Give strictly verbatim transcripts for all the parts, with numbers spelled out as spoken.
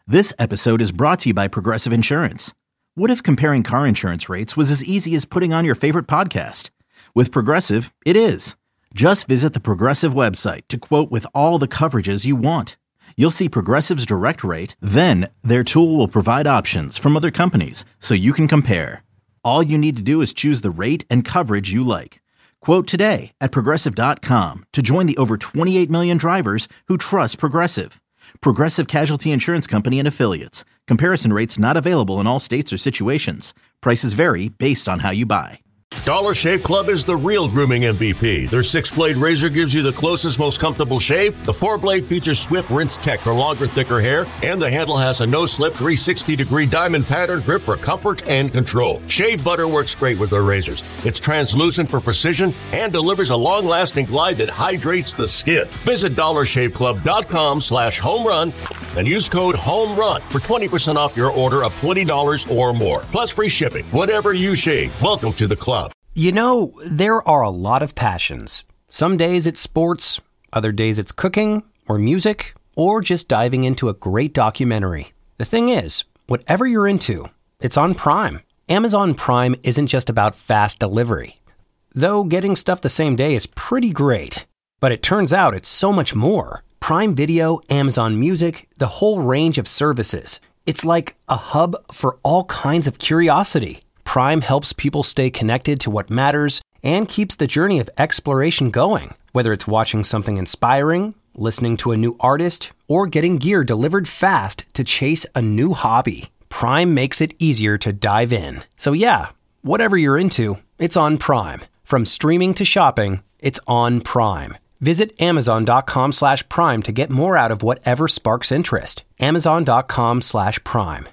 This episode is brought to you by Progressive Insurance. What if comparing car insurance rates was as easy as putting on your favorite podcast? With Progressive, it is. Just visit the Progressive website to quote with all the coverages you want. You'll see Progressive's direct rate, then their tool will provide options from other companies so you can compare. All you need to do is choose the rate and coverage you like. Quote today at progressive dot com to join the over twenty-eight million drivers who trust Progressive. Progressive Casualty Insurance Company and Affiliates. Comparison rates not available in all states or situations. Prices vary based on how you buy. Dollar Shave Club is the real grooming M V P. Their six-blade razor gives you the closest, most comfortable shave. The four-blade features swift rinse tech for longer, thicker hair. And the handle has a no-slip three sixty degree diamond pattern grip for comfort and control. Shave butter works great with their razors. It's translucent for precision and delivers a long-lasting glide that hydrates the skin. Visit dollar shave club dot com slash home run and use code HOMERUN for twenty percent off your order of twenty dollars or more. Plus free shipping. Whatever you shave, welcome to the club. You know, there are a lot of passions. Some days it's sports, other days it's cooking, or music, or just diving into a great documentary. The thing is, whatever you're into, it's on Prime. Amazon Prime isn't just about fast delivery. Though getting stuff the same day is pretty great. But it turns out it's so much more. Prime Video, Amazon Music, the whole range of services. It's like a hub for all kinds of curiosity. Prime helps people stay connected to what matters and keeps the journey of exploration going. Whether it's watching something inspiring, listening to a new artist, or getting gear delivered fast to chase a new hobby, Prime makes it easier to dive in. So yeah, whatever you're into, it's on Prime. From streaming to shopping, it's on Prime. Visit amazon.com slash prime to get more out of whatever sparks interest. Amazon.com slash prime.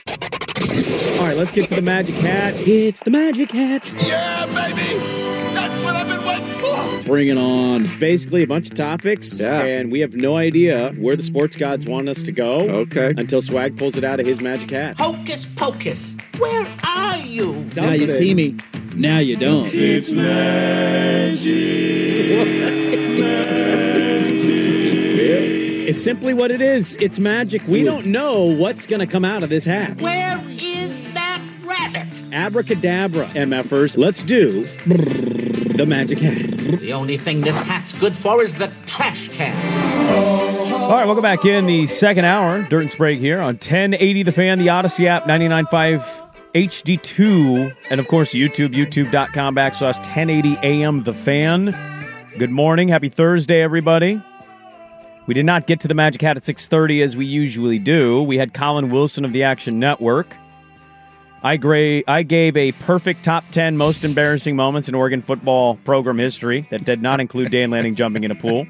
All right, let's get to the Magic Hat. It's the Magic Hat. Yeah, baby! That's what I've been waiting for! Bring it on. Basically, a bunch of topics, yeah. and we have no idea where the sports gods want us to go. Okay. Until Swag pulls it out of his Magic Hat. Hocus pocus, where are you? Now you see me, now you don't. It's magic. It's simply what it is. It's magic. We don't know what's going to come out of this hat. Where is that rabbit? Abracadabra, MFers. Let's do the Magic Hat. The only thing this hat's good for is the trash can. All right, welcome back in the second hour. Dirt and Sprague here on ten eighty The Fan, the Odyssey app, ninety-nine point five H D two, and of course YouTube, youtube.com backslash ten eighty AM The Fan. Good morning. Happy Thursday, everybody. We did not get to the Magic Hat at six thirty as we usually do. We had Colin Wilson of the Action Network. I, gra- I gave a perfect top ten most embarrassing moments in Oregon football program history that did not include Dan Lanning jumping in a pool.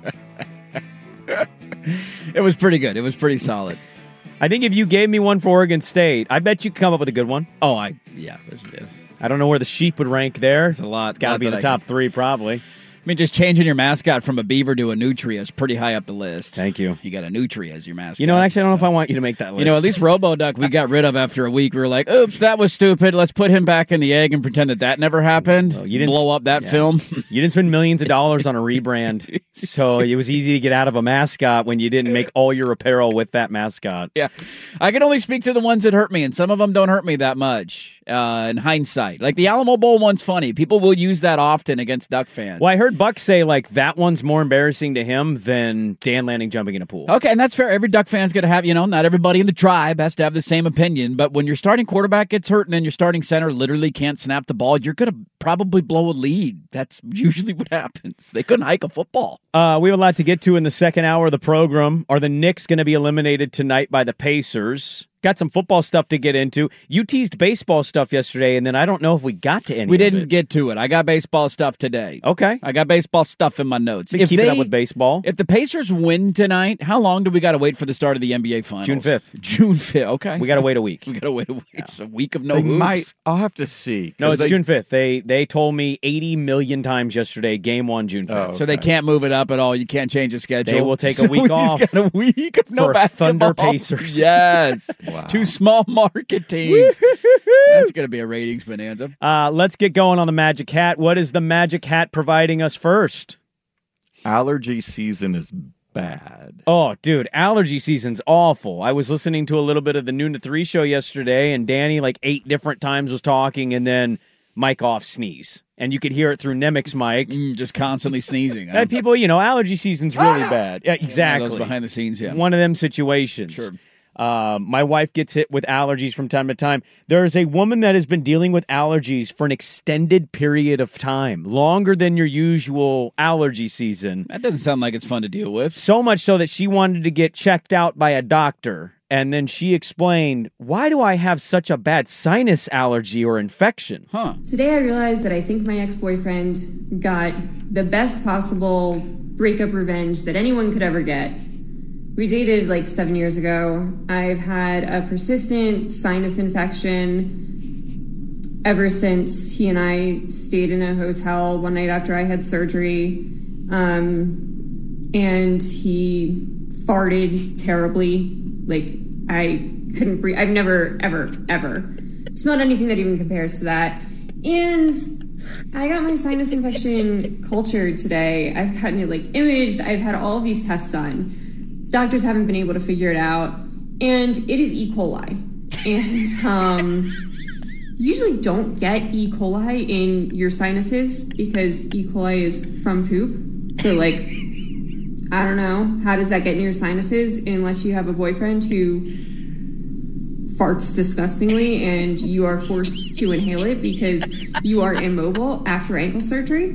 It was pretty good. It was pretty solid. I think if you gave me one for Oregon State, I bet you could come up with a good one. Oh, I yeah. There's, there's, I don't know where the sheep would rank there. There's a lot. It's got to be in the I top can... three, probably. I mean, just changing your mascot from a beaver to a nutria is pretty high up the list. Thank you. You got a nutria as your mascot. You know, actually, I don't know so. if I want you to make that list. You know, at least RoboDuck we got rid of after a week. We were like, oops, that was stupid. Let's put him back in the egg and pretend that that never happened. Well, you didn't blow up that yeah. film. You didn't spend millions of dollars on a rebrand, so it was easy to get out of a mascot when you didn't make all your apparel with that mascot. Yeah. I can only speak to the ones that hurt me, and some of them don't hurt me that much uh, in hindsight. Like the Alamo Bowl one's funny. People will use that often against Duck fans. Well, I heard Buck say, like, that one's more embarrassing to him than Dan Lanning jumping in a pool. Okay, and that's fair. Every Duck fan's going to have, you know, not everybody in the tribe has to have the same opinion, but when your starting quarterback gets hurt and then your starting center literally can't snap the ball, you're going to probably blow a lead. That's usually what happens. They couldn't hike a football. Uh, we have a lot to get to in the second hour of the program. Are the Knicks going to be eliminated tonight by the Pacers? Got some football stuff to get into. You teased baseball stuff yesterday, and then I don't know if we got to any We of didn't it. get to it. I got baseball stuff today. Okay. I got baseball stuff in my notes. Been If keeping they, up with baseball. If the Pacers win tonight, how long do we got to wait for the start of the N B A Finals? June fifth. June fifth, okay. We got to wait a week. We got to wait a week. It's a week of no They hoops. might. I'll have to see. No, it's they, June fifth. They they told me eighty million times yesterday, game one, June fifth. Oh, So they can't move it up at all. You can't change the schedule. They will take a So week we off just got a week of no for basketball. Thunder Pacers. Yes. Wow. Two small market teams. That's going to be a ratings bonanza. Uh, let's get going on the Magic Hat. What is the Magic Hat providing us first? Allergy season is bad. Oh, dude, allergy season's awful. I was listening to a little bit of the Noon to Three show yesterday, and Danny, like eight different times, was talking, and then mic off sneeze. And you could hear it through Nemec's mic. Mm, just constantly sneezing. Huh? And people, you know, allergy season's really bad. Yeah, exactly. One of those behind the scenes, yeah. One of them situations. Sure. Uh, my wife gets hit with allergies from time to time. There is a woman that has been dealing with allergies for an extended period of time, longer than your usual allergy season. That doesn't sound like it's fun to deal with. So much so that she wanted to get checked out by a doctor. And then she explained, why do I have such a bad sinus allergy or infection? Huh. Today I realized that I think my ex-boyfriend got the best possible breakup revenge that anyone could ever get. We dated like seven years ago. I've had a persistent sinus infection ever since he and I stayed in a hotel one night after I had surgery. Um, and he farted terribly. Like, I couldn't breathe. I've never, ever, ever smelled anything that even compares to that. And I got my sinus infection cultured today. I've gotten it, like, imaged. I've had all of these tests done. Doctors haven't been able to figure it out. And it is E. coli. And um, you usually don't get E. coli in your sinuses because E. coli is from poop. So, like, I don't know. How does that get in your sinuses unless you have a boyfriend who farts disgustingly and you are forced to inhale it because you are immobile after ankle surgery?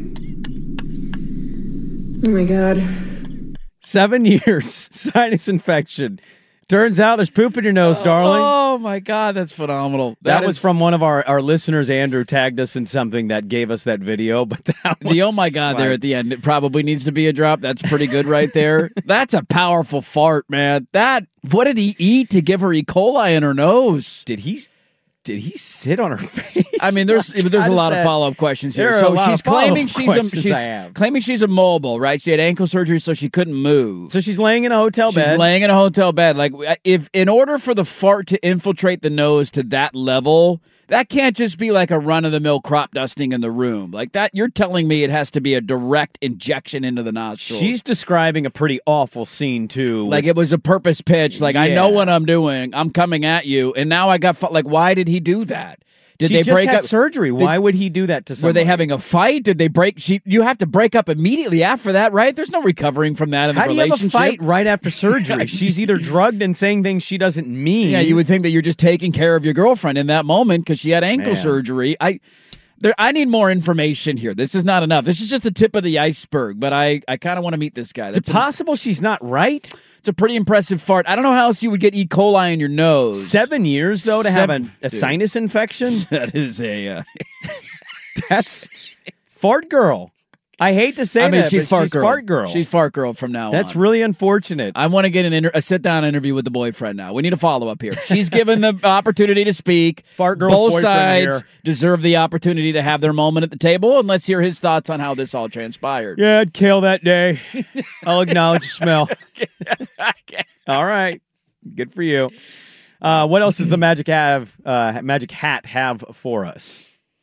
Oh, my God. Seven years, sinus infection. Turns out there's poop in your nose, darling. Oh, my God, that's phenomenal. That, that was is... from one of our, our listeners. Andrew tagged us in something that gave us that video. But that the oh, my God, like... there at the end, it probably needs to be a drop. That's pretty good right there. That's a powerful fart, man. That, what did he eat to give her E. coli in her nose? Did he... Did he sit on her face? I mean, there's there's a lot that, of follow up questions here. So she's claiming she's a, she's claiming she's immobile, right? She had ankle surgery, so she couldn't move. So she's laying in a hotel bed. She's laying in a hotel bed. Like, if in order for the fart to infiltrate the nose to that level, that can't just be like a run of the mill crop dusting in the room. Like that, you're telling me it has to be a direct injection into the nostrils. She's describing a pretty awful scene too. Like it was a purpose pitch. Like, yeah. I know what I'm doing. I'm coming at you, and now I got like, why did he do that? Did she they just break had up surgery? Did, Why would he do that to somebody? Were they having a fight? Did they break? She, you have to break up immediately after that, right? There's no recovering from that in the How relationship. How do you have a fight right after surgery? She's either drugged and saying things she doesn't mean. Yeah, you would think that you're just taking care of your girlfriend in that moment because she had ankle Man. surgery. I, there, I need more information here. This is not enough. This is just the tip of the iceberg. But I, I kind of want to meet this guy. Is it possible she's not right? It's a pretty impressive fart. I don't know how else you would get E. coli in your nose. Seven years, though, to Seven, have a, a sinus infection? That is a... Uh... That's fart girl. I hate to say I mean, that, she's, but fart, she's girl. fart girl. She's fart girl from now That's on. That's really unfortunate. I want to get an inter- a sit-down interview with the boyfriend now. We need a follow-up here. She's given the opportunity to speak. Fart girl's Both boyfriend sides here. deserve the opportunity to have their moment at the table, and let's hear his thoughts on how this all transpired. Yeah, I'd kale that day. I'll acknowledge the smell. All right. Good for you. Uh, what else does the Magic have? Uh, Magic Hat have for us?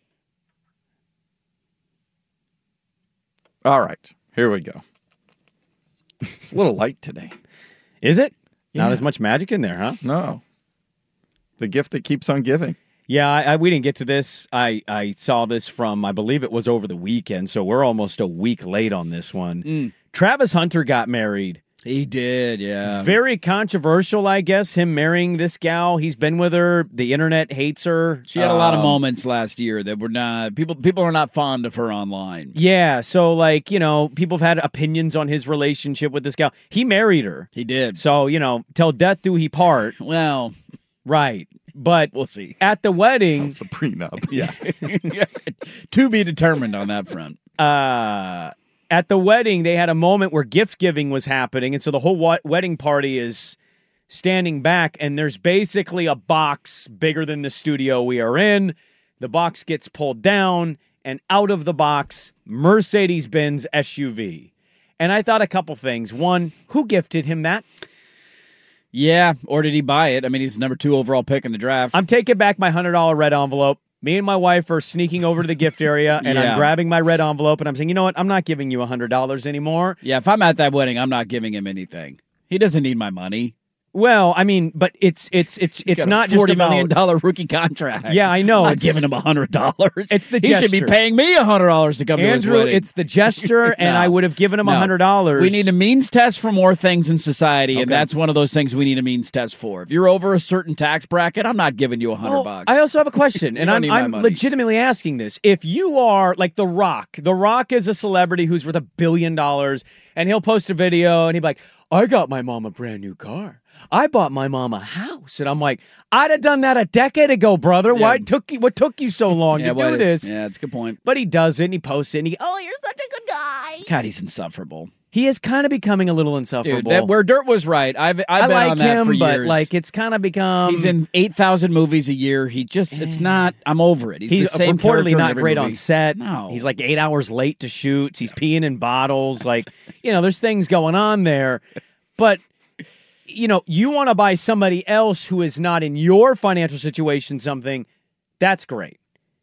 All right, here we go. It's a little light today. Is it? Yeah. Not as much magic in there, huh? No. The gift that keeps on giving. Yeah, I, I, we didn't get to this. I, I saw this from, I believe it was over the weekend, so we're almost a week late on this one. Mm. Travis Hunter got married. He did, yeah. Very controversial, I guess, him marrying this gal. He's been with her. The internet hates her. She had a lot of Um, moments last year that were not people. People are not fond of her online. Yeah, so like you know, people have had opinions on his relationship with this gal. He married her. He did. So you know, till death do he part. Well, right, but we'll see. At the wedding, That's the prenup. Yeah, to be determined on that front. Uh. At the wedding, they had a moment where gift giving was happening, and so the whole wa- wedding party is standing back, and there's basically a box bigger than the studio we are in. The box gets pulled down, and out of the box, Mercedes-Benz S U V. And I thought a couple things. One, who gifted him that? Yeah, or did he buy it? I mean, he's number two overall pick in the draft. I'm taking back my one hundred dollars red envelope. Me and my wife are sneaking over to the gift area, and Yeah. I'm grabbing my red envelope, and I'm saying, you know what? I'm not giving you one hundred dollars anymore. Yeah, if I'm at that wedding, I'm not giving him anything. He doesn't need my money. Well, I mean, but it's it's it's it's Got a not just forty about million dollar rookie contract. Yeah, I know. I'm not It's- giving him a hundred dollars. It's the he should be gesture. paying me a hundred dollars to come to his Andrew. wedding. It's the gesture, and No. I would have given him a No. hundred dollars. We need a means test for more things in society, and Okay. that's one of those things we need a means test for. If you're over a certain tax bracket, I'm not giving you a hundred Well, bucks. I also have a question, and don't I'm, need my I'm money. legitimately asking this. If you are like The Rock, The Rock is a celebrity who's worth a billion dollars, and he'll post a video, and he'll be like, I got my mom a brand new car. I bought my mom a house. And I'm like, I'd have done that a decade ago, brother. Why Yeah. took you, what took you so long yeah, to why do did- this? Yeah, that's a good point. But he does it, and he posts it, and he, oh, you're such a good guy. God, he's insufferable. He is kind of becoming a little insufferable. Dude, that, where Dirt was right. I've I've I been like on that him, for but years. like it's kind of become. He's in eight thousand movies a year. He just, it's not, I'm over it. He's, He's the same reportedly character in not every great movie. on set. No. He's like eight hours late to shoots. He's peeing in bottles. Like, you know, there's things going on there. But, you know, you want to buy somebody else who is not in your financial situation something, that's great.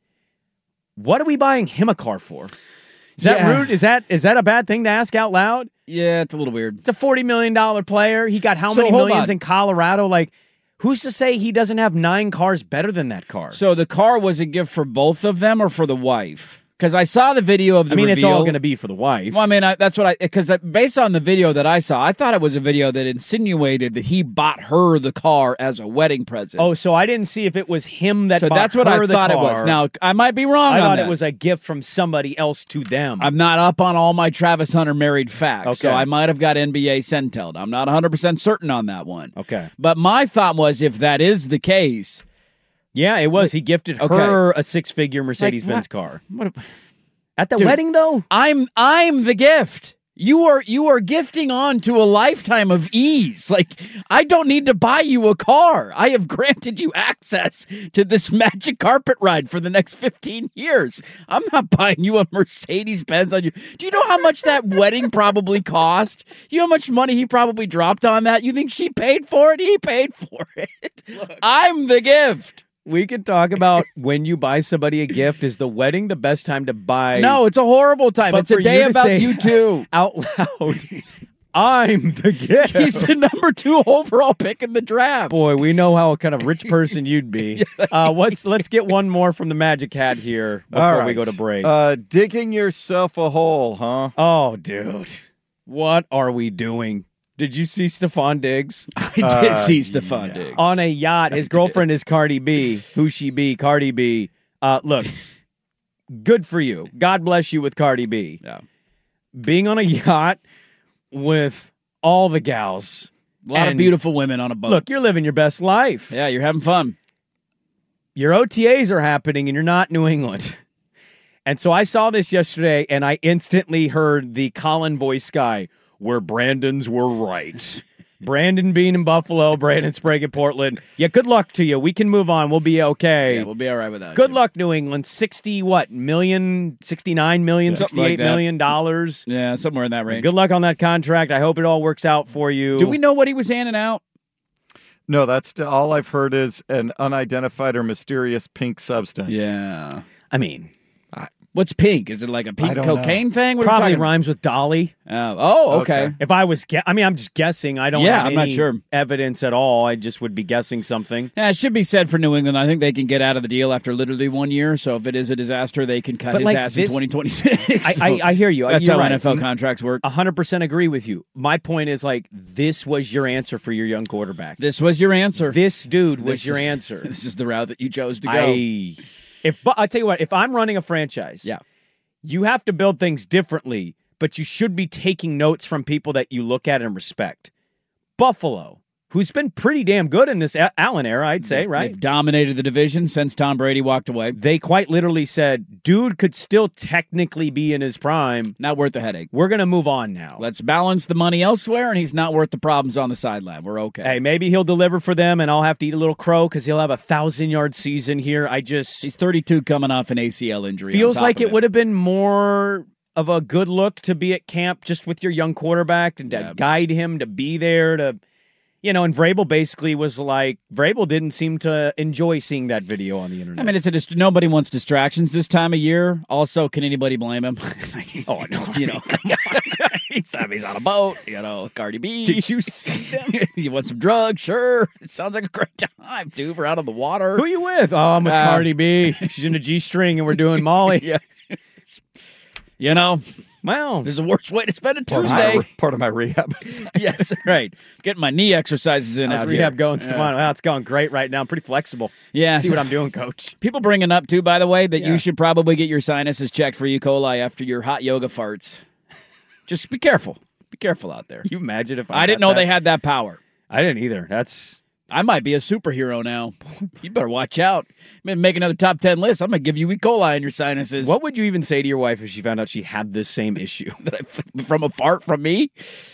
What are we buying him a car for? Is that Yeah. rude? Is that is that a bad thing to ask out loud? Yeah, it's a little weird. It's a forty million dollars player. He got how So, many hold millions on. in Colorado? Like, who's to say he doesn't have nine cars better than that car? So the car was a gift for both of them or for the wife? Because I saw the video of the I mean, reveal. it's all going to be for the wife. Well, I mean, I, that's what I, because based on the video that I saw, I thought it was a video that insinuated that he bought her the car as a wedding present. Oh, so I didn't see if it was him that so bought that's what her I the thought car. it was. Now, I might be wrong I on thought that. it was a gift from somebody else to them. I'm not up on all my Travis Hunter married facts, so Okay. I might have got N B A Centelled. I'm not one hundred percent certain on that one. Okay. But my thought was, if that is the case, Yeah, it was. He gifted Okay. her a six-figure Mercedes-Benz what- car. what a, At the Dude. wedding, though? I'm I'm the gift. You are you are gifting on to a lifetime of ease. Like, I don't need to buy you a car. I have granted you access to this magic carpet ride for the next fifteen years. I'm not buying you a Mercedes Benz on you. Do you know how much that wedding probably cost? You know how much money he probably dropped on that? You think she paid for it? He paid for it. I'm the gift. We could talk about when you buy somebody a gift. Is the wedding the best time to buy? No, it's a horrible time. But It's a for day you to about say you too. out loud, I'm the gift. He's the number two overall pick in the draft. Boy, we know how kind of rich person you'd be. Uh, let's let's get one more from the Magic Hat here before All we right. go to break. Uh, digging yourself a hole, huh? oh, dude, what are we doing? Did you see Stephon Diggs I did Uh, see Stephon yeah. Diggs. on a yacht? His girlfriend is Cardi B. Who she be? Cardi B. Uh, look, good for you. God bless you with Cardi B. Yeah. Being on a yacht with all the gals. A lot of And beautiful women on a boat. Look, you're living your best life. Yeah, you're having fun. Your O T As are happening and you're not New England. And so I saw this yesterday and I instantly heard the Colin voice guy, where Brandon's were right. Brandon being in Buffalo, Brandon Sprague in Portland. Yeah, good luck to you. We can move on. We'll be okay. Yeah, we'll be all right with that. Good luck, New England. sixty, what, million, sixty-nine million, Something like sixty-eight that. million dollars. Yeah, somewhere in that range. Good luck on that contract. I hope it all works out for you. Do we know what he was handing out? No, that's st- all I've heard is an unidentified or mysterious pink substance. Yeah. I mean, What's pink? Is it like a I pink don't cocaine thing? What are we probably talking- rhymes with Dolly. Oh, oh, okay. Okay. If I was, gue- I mean, I'm just guessing. I don't Yeah, have I'm not any sure. evidence at all. I just would be guessing something. Yeah, it should be said for New England. I think they can get out of the deal after literally one year. So if it is a disaster, they can cut But his like ass this- in twenty twenty-six. I, I, I hear you. That's You're how right. N F L contracts work. one hundred percent agree with you. My point is, like, this was your answer for your young quarterback. This was your answer. This dude was This your is- answer. This is the route that you chose to go. I, if but I tell you what, if I'm running a franchise, Yeah. you have to build things differently, but you should be taking notes from people that you look at and respect. Buffalo, who's been pretty damn good in this A- Allen era, I'd say, right? They've dominated the division since Tom Brady walked away. They quite literally said, dude could still technically be in his prime. Not worth the headache. We're going to move on now. Let's balance the money elsewhere, and he's not worth the problems on the sideline. We're okay. Hey, maybe he'll deliver for them, and I'll have to eat a little crow because he'll have a thousand-yard season here. I just He's thirty-two coming off an A C L injury. feels on top like of it would have been more of a good look to be at camp just with your young quarterback and to Yeah. guide him to be there to. You know, and Vrabel basically was like, Vrabel didn't seem to enjoy seeing that video on the internet. I mean, it's a dist- nobody wants distractions this time of year. Also, can anybody blame him? oh, no. You know, he's, he's on a boat, you know, Cardi B. Did you see them? You want some drugs? Sure. It sounds like a great time, dude. We're out on the water. Who are you with? Oh, I'm with uh, Cardi B. She's in a G-string and we're doing Molly. Yeah. You know, well, there's the worst way to spend a part Tuesday. Of my, part of my rehab. Yes, right. Getting my knee exercises in How's out rehab here. going? Yeah. Come on. Well, it's going great right now. I'm pretty flexible. Yeah. See what I'm doing, coach. People bringing up, too, by the way, that Yeah. you should probably get your sinuses checked for E. coli after your hot yoga farts. Just be careful. Be careful out there. Can you imagine if I I didn't got know that? they had that power. I didn't either. That's... I might be a superhero now. You better watch out. Make another top ten list. I'm going to give you E. coli in your sinuses. What would you even say to your wife if she found out she had this same issue? From a fart from me?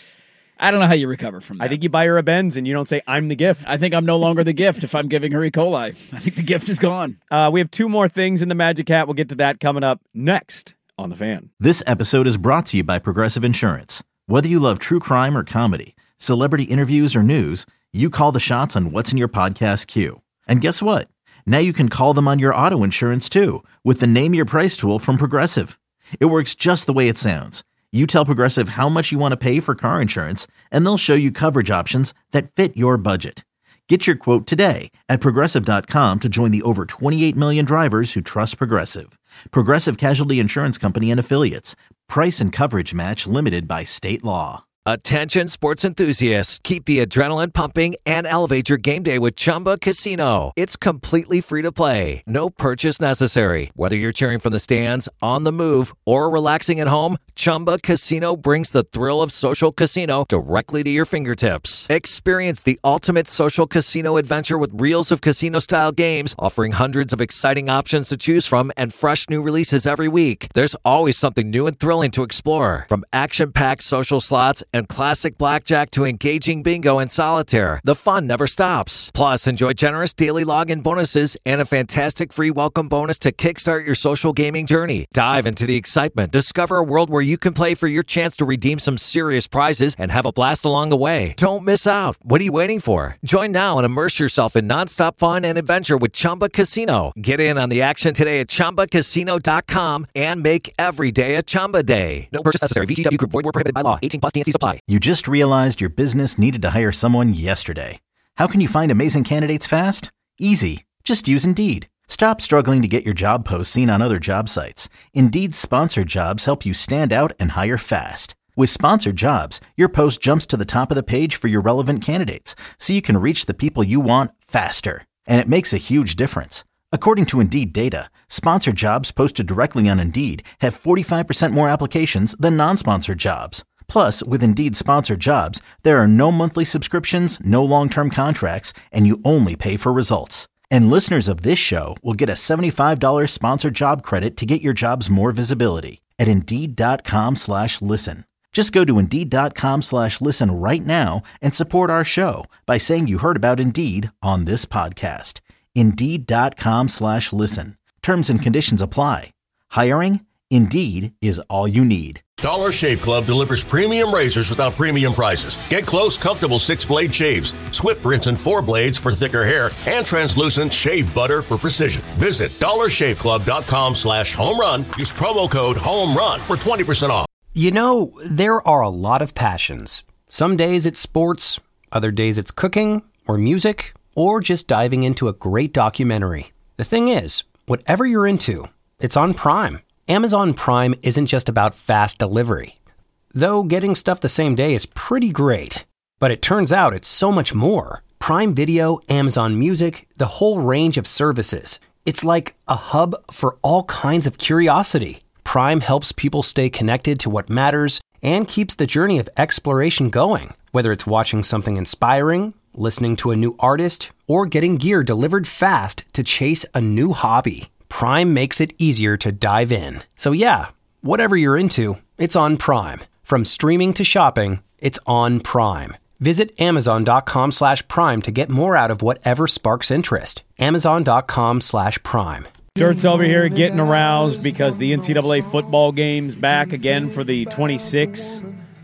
I don't know how you recover from that. I think you buy her a Benz and you don't say, I'm the gift. I think I'm no longer the gift if I'm giving her E. coli. I think the gift is gone. Uh, we have two more things in the Magic Hat. We'll get to that coming up next on The Fan. This episode is brought to you by Progressive Insurance. Whether you love true crime or comedy, celebrity interviews or news, you call the shots on what's in your podcast queue. And guess what? Now you can call them on your auto insurance too with the Name Your Price tool from Progressive. It works just the way it sounds. You tell Progressive how much you want to pay for car insurance, and they'll show you coverage options that fit your budget. Get your quote today at Progressive dot com to join the over twenty-eight million drivers who trust Progressive. Progressive Casualty Insurance Company and Affiliates. Price and coverage match limited by state law. Attention sports enthusiasts, keep the adrenaline pumping and elevate your game day with Chumba Casino. It's completely free to play. No purchase necessary. Whether you're cheering from the stands, on the move, or relaxing at home, Chumba Casino brings the thrill of social casino directly to your fingertips. Experience the ultimate social casino adventure with reels of casino-style games, offering hundreds of exciting options to choose from and fresh new releases every week. There's always something new and thrilling to explore. From action-packed social slots and classic blackjack to engaging bingo and solitaire, the fun never stops. Plus, enjoy generous daily login bonuses and a fantastic free welcome bonus to kickstart your social gaming journey. Dive into the excitement. Discover a world where you can play for your chance to redeem some serious prizes and have a blast along the way. Don't miss out. What are you waiting for? Join now and immerse yourself in nonstop fun and adventure with Chumba Casino. Get in on the action today at Chumba Casino dot com and make every day a Chumba day. No purchase necessary. V G W Group. Void where prohibited by law. eighteen plus T N C supply. You just realized your business needed to hire someone yesterday. How can you find amazing candidates fast? Easy. Just use Indeed. Stop struggling to get your job posts seen on other job sites. Indeed's sponsored jobs help you stand out and hire fast. With sponsored jobs, your post jumps to the top of the page for your relevant candidates, so you can reach the people you want faster. And it makes a huge difference. According to Indeed data, sponsored jobs posted directly on Indeed have forty-five percent more applications than non-sponsored jobs. Plus, with Indeed sponsored jobs, there are no monthly subscriptions, no long-term contracts, and you only pay for results. And listeners of this show will get a seventy-five dollars sponsored job credit to get your jobs more visibility at Indeed.com slash listen. Just go to Indeed.com slash listen right now and support our show by saying you heard about Indeed on this podcast. Indeed.com slash listen. Terms and conditions apply. Hiring? Indeed is all you need. Dollar Shave Club delivers premium razors without premium prices. Get close, comfortable six-blade shaves, swift rinse and four blades for thicker hair, and translucent shave butter for precision. Visit dollar shave club dot com slash home run. Use promo code HOMERUN for twenty percent off. You know, there are a lot of passions. Some days it's sports, other days it's cooking or music, or just diving into a great documentary. The thing is, whatever you're into, it's on Prime. Amazon Prime isn't just about fast delivery. Though getting stuff the same day is pretty great. But it turns out it's so much more. Prime Video, Amazon Music, the whole range of services. It's like a hub for all kinds of curiosity. Prime helps people stay connected to what matters and keeps the journey of exploration going. Whether it's watching something inspiring, listening to a new artist, or getting gear delivered fast to chase a new hobby. Prime makes it easier to dive in. So yeah, whatever you're into, it's on Prime. From streaming to shopping, it's on Prime. Visit Amazon.com slash Prime to get more out of whatever sparks interest. Amazon.com slash Prime. Dirt's over here getting aroused because the N C double A football game's back again for the twenty-sixth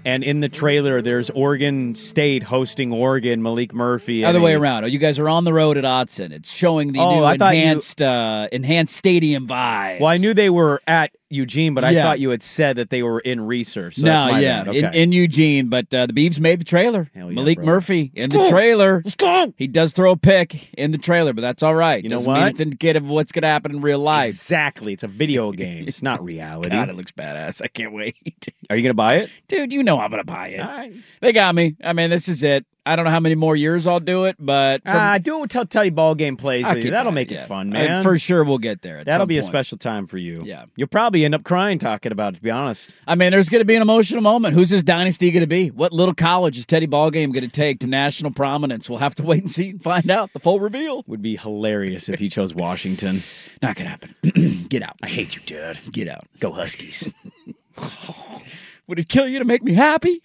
And in the trailer, there's Oregon State hosting Oregon, Malik Murphy. Other and way a- around. Oh, you guys are on the road at Autzen. It's showing the Oh, new I thought you- enhanced uh, enhanced stadium vibes. Well, I knew they were at Eugene, but I Yeah. thought you had said that they were in research. So no, that's my yeah, bad. in, Okay. in Eugene, but uh, the Beavs made the trailer. yeah, Malik bro. Murphy in Let's the go. trailer. Let's go. He does throw a pick in the trailer, but that's all right. You know Doesn't mean what? it's indicative of what's going to happen in real life. Exactly. It's a video game. It's not reality. God, it looks badass. I can't wait. Are you going to buy it? Dude, you know I'm going to buy it. All right. They got me. I mean, this is it. I don't know how many more years I'll do it, but from, Ah, do it until Teddy Ball Game plays I'll with you. keep That'll at make it, it yeah. fun, I- man. for sure we'll get there. At That'll some be a point. special time for you. Yeah. You'll probably end up crying talking about it, to be honest. I mean, there's going to be an emotional moment. Who's this dynasty going to be? What little college is Teddy Ballgame going to take to national prominence? We'll have to wait and see and find out. The full reveal. Would be hilarious if he chose Washington. Not going to happen. Get out. I hate you, dude. Get out. Go Huskies. Would it kill you to make me happy?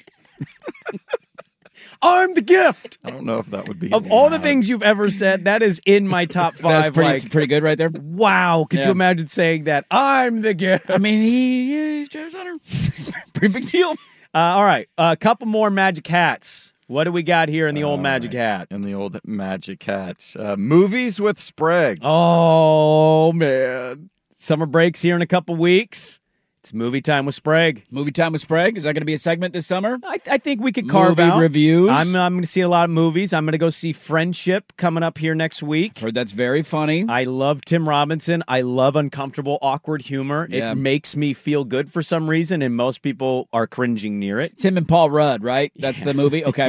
I'm the gift. I don't know if that would be Of all the things you've ever said, that is in my top five. That's pretty, like, it's pretty good right there. wow. Could Yeah. you imagine saying that? I'm the gift. I mean, he, yeah, he's Travis Hunter. Pretty big deal. Uh, all right. A couple more magic hats. What do we got here in the old All magic right. hat? In the old magic hat. Uh, movies with Sprague. Oh, man. Summer breaks here in a couple weeks. It's movie time with Sprague. Movie time with Sprague. Is that going to be a segment this summer? I, I think we could carve Movie out reviews. I'm, I'm going to see a lot of movies. I'm going to go see Friendship coming up here next week. Heard that's very funny. I love Tim Robinson. I love uncomfortable, awkward humor. Yeah. It makes me feel good for some reason, and most people are cringing near it. Tim and Paul Rudd, right? That's the movie? Okay.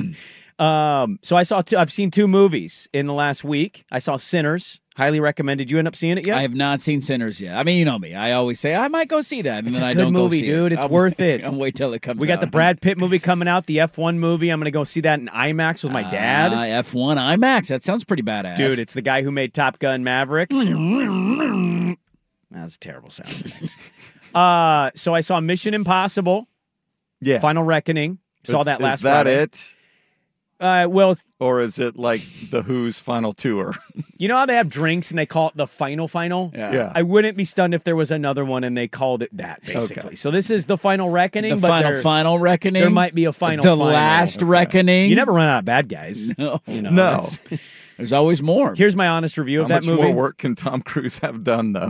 Um, so I saw. Two, I've seen two movies in the last week. I saw Sinners. Highly recommended. You end up seeing it yet? I have not seen Sinners yet. I mean, you know me. I always say I might go see that, and It's then a I good don't movie, go see dude. it. It's I'll- worth it. I'll wait till it comes. We got out. the Brad Pitt movie coming out, the F one movie. I'm going to go see that in IMAX with my dad. Uh, F one IMAX. That sounds pretty badass, Dude, it's the guy who made Top Gun Maverick. That's a terrible sound. uh, so I saw Mission Impossible, Yeah. Final Reckoning. Saw Is- that last Is that Friday. it? Uh, well, Or is it like The Who's final tour? you know how they have drinks and they call it the final final? Yeah. Yeah. I wouldn't be stunned if there was another one and they called it that, basically. So this is the Final Reckoning, the but final there, final reckoning. there might be a final The final. last reckoning. You never run out of bad guys. No. You know, No. that's- There's always more. Here's my honest review How of that much movie. more work can Tom Cruise have done, though?